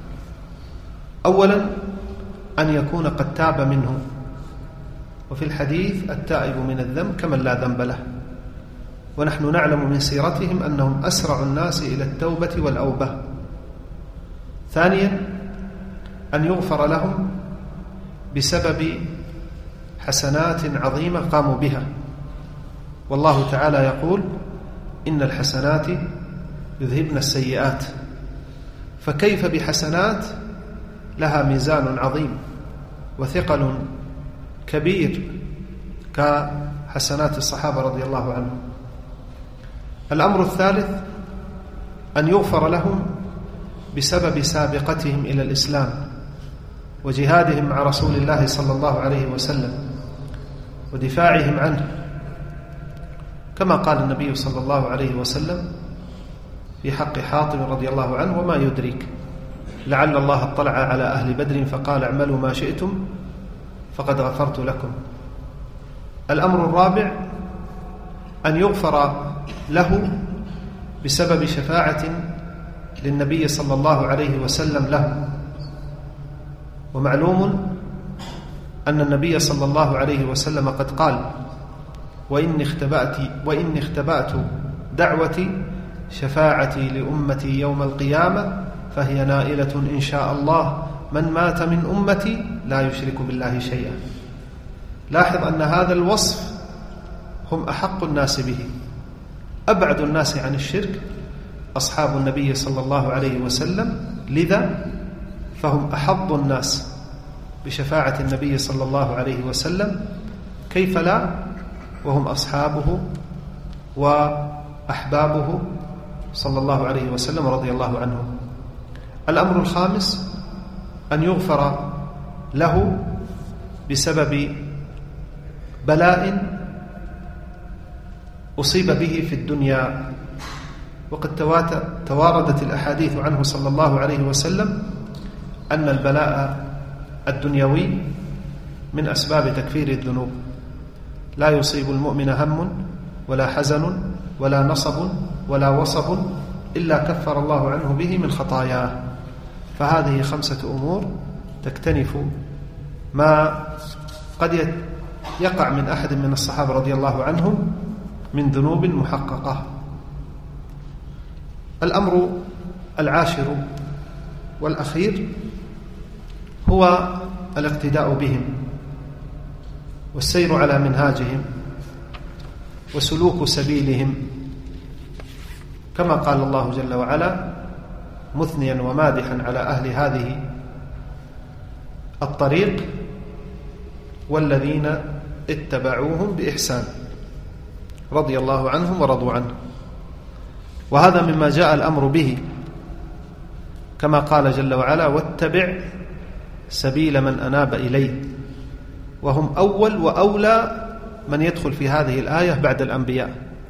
أولا أن يكون قد تاب منه، وفي الحديث التائب من الذنب كمن لا ذنب له، ونحن نعلم من سيرتهم أنهم أسرع الناس إلى التوبة والأوبة. ثانيا أن يغفر لهم بسبب حسنات عظيمة قاموا بها، والله تعالى يقول: إن الحسنات يذهبن السيئات، فكيف بحسنات لها ميزان عظيم وثقل كبير كحسنات الصحابة رضي الله عنهم. الأمر الثالث أن يغفر لهم بسبب سابقتهم إلى الإسلام وجهادهم مع رسول الله صلى الله عليه وسلم ودفاعهم عنه، كما قال النبي صلى الله عليه وسلم في حق حاطب رضي الله عنه: وما يدريك لعل الله اطلع على أهل بدر فقال اعملوا ما شئتم فقد غفرت لكم. الأمر الرابع أن يغفر له بسبب شفاعة للنبي صلى الله عليه وسلم له. ومعلوم أن النبي صلى الله عليه وسلم قد قال: وإني اختبأت, وإني اختبأت دعوتي شفاعتي لأمتي يوم القيامة فهي نائلة إن شاء الله من مات من أمتي لا يشرك بالله شيئا. لاحظ أن هذا الوصف هم أحق الناس به. أبعد الناس عن الشرك أصحاب النبي صلى الله عليه وسلم، لذا فهم أحظ الناس بشفاعة النبي صلى الله عليه وسلم، كيف لا وهم أصحابه وأحبابه صلى الله عليه وسلم رضي الله عنهم. الأمر الخامس أن يغفر له بسبب بلاء أصيب به في الدنيا، وقد تواردت الأحاديث عنه صلى الله عليه وسلم أن البلاء الدنيوي من أسباب تكفير الذنوب. لا يصيب المؤمن هم ولا حزن ولا نصب ولا وصب إلا كفر الله عنه به من خطاياه. فهذه خمسة أمور تكتنف ما قد يقع من أحد من الصحابة رضي الله عنهم من ذنوب محققة. الأمر العاشر والأخير هو الاقتداء بهم والسير على منهاجهم وسلوك سبيلهم، كما قال الله جل وعلا مثنيا ومادحا على أهل هذه الطريق: والذين اتبعوهم بإحسان رضي الله عنهم ورضوا عنه. وهذا مما جاء الأمر به، كما قال جل وعلا: واتبع سبيل من أناب إليه. وهم أول وأولى من يدخل في هذه الآية بعد الأنبياء.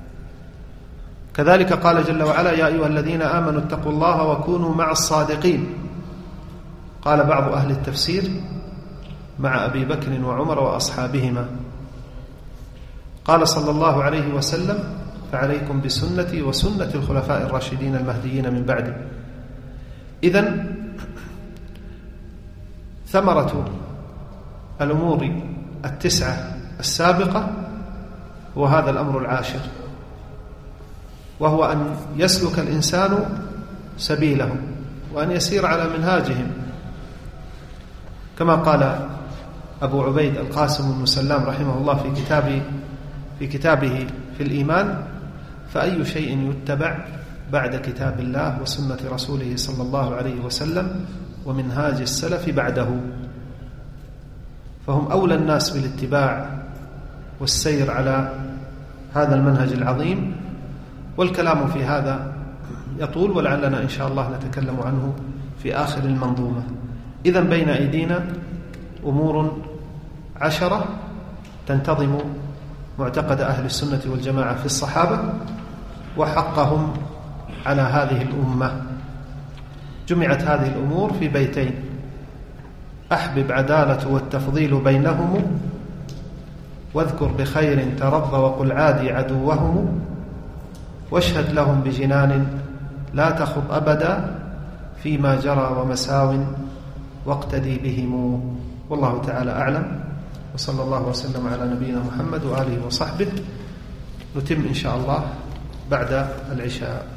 كذلك قال جل وعلا: يا أيها الذين آمنوا اتقوا الله وكونوا مع الصادقين. قال بعض أهل التفسير: مع أبي بكر وعمر وأصحابهما. قال صلى الله عليه وسلم: فعليكم بسنتي وسنة الخلفاء الراشدين المهديين من بعدي. إذن ثمرة الأمور التسعة السابقة هو هذا الأمر العاشر، وهو أن يسلك الإنسان سبيلهم وأن يسير على منهاجهم، كما قال أبو عبيد القاسم بن سلام رحمه الله في كتابه في كتابه في الإيمان: فأي شيء يتبع بعد كتاب الله وسنة رسوله صلى الله عليه وسلم ومنهاج السلف بعده. فهم أولى الناس بالاتباع والسير على هذا المنهج العظيم. والكلام في هذا يطول، ولعلنا إن شاء الله نتكلم عنه في آخر المنظومة. إذن بين أيدينا أمور عشرة تنتظم معتقد أهل السنة والجماعة في الصحابة وحقهم على هذه الأمة. جمعت هذه الأمور في بيتين: أحبب عدالة والتفضيل بينهم، واذكر بخير ترضى وقل عادي عدوهم، واشهد لهم بجنان لا تخض أبدا فيما جرى ومساو واقتدي بهم. والله تعالى أعلم، وصلى الله وسلم على نبينا محمد وآله وصحبه. نتم إن شاء الله بعد العشاء.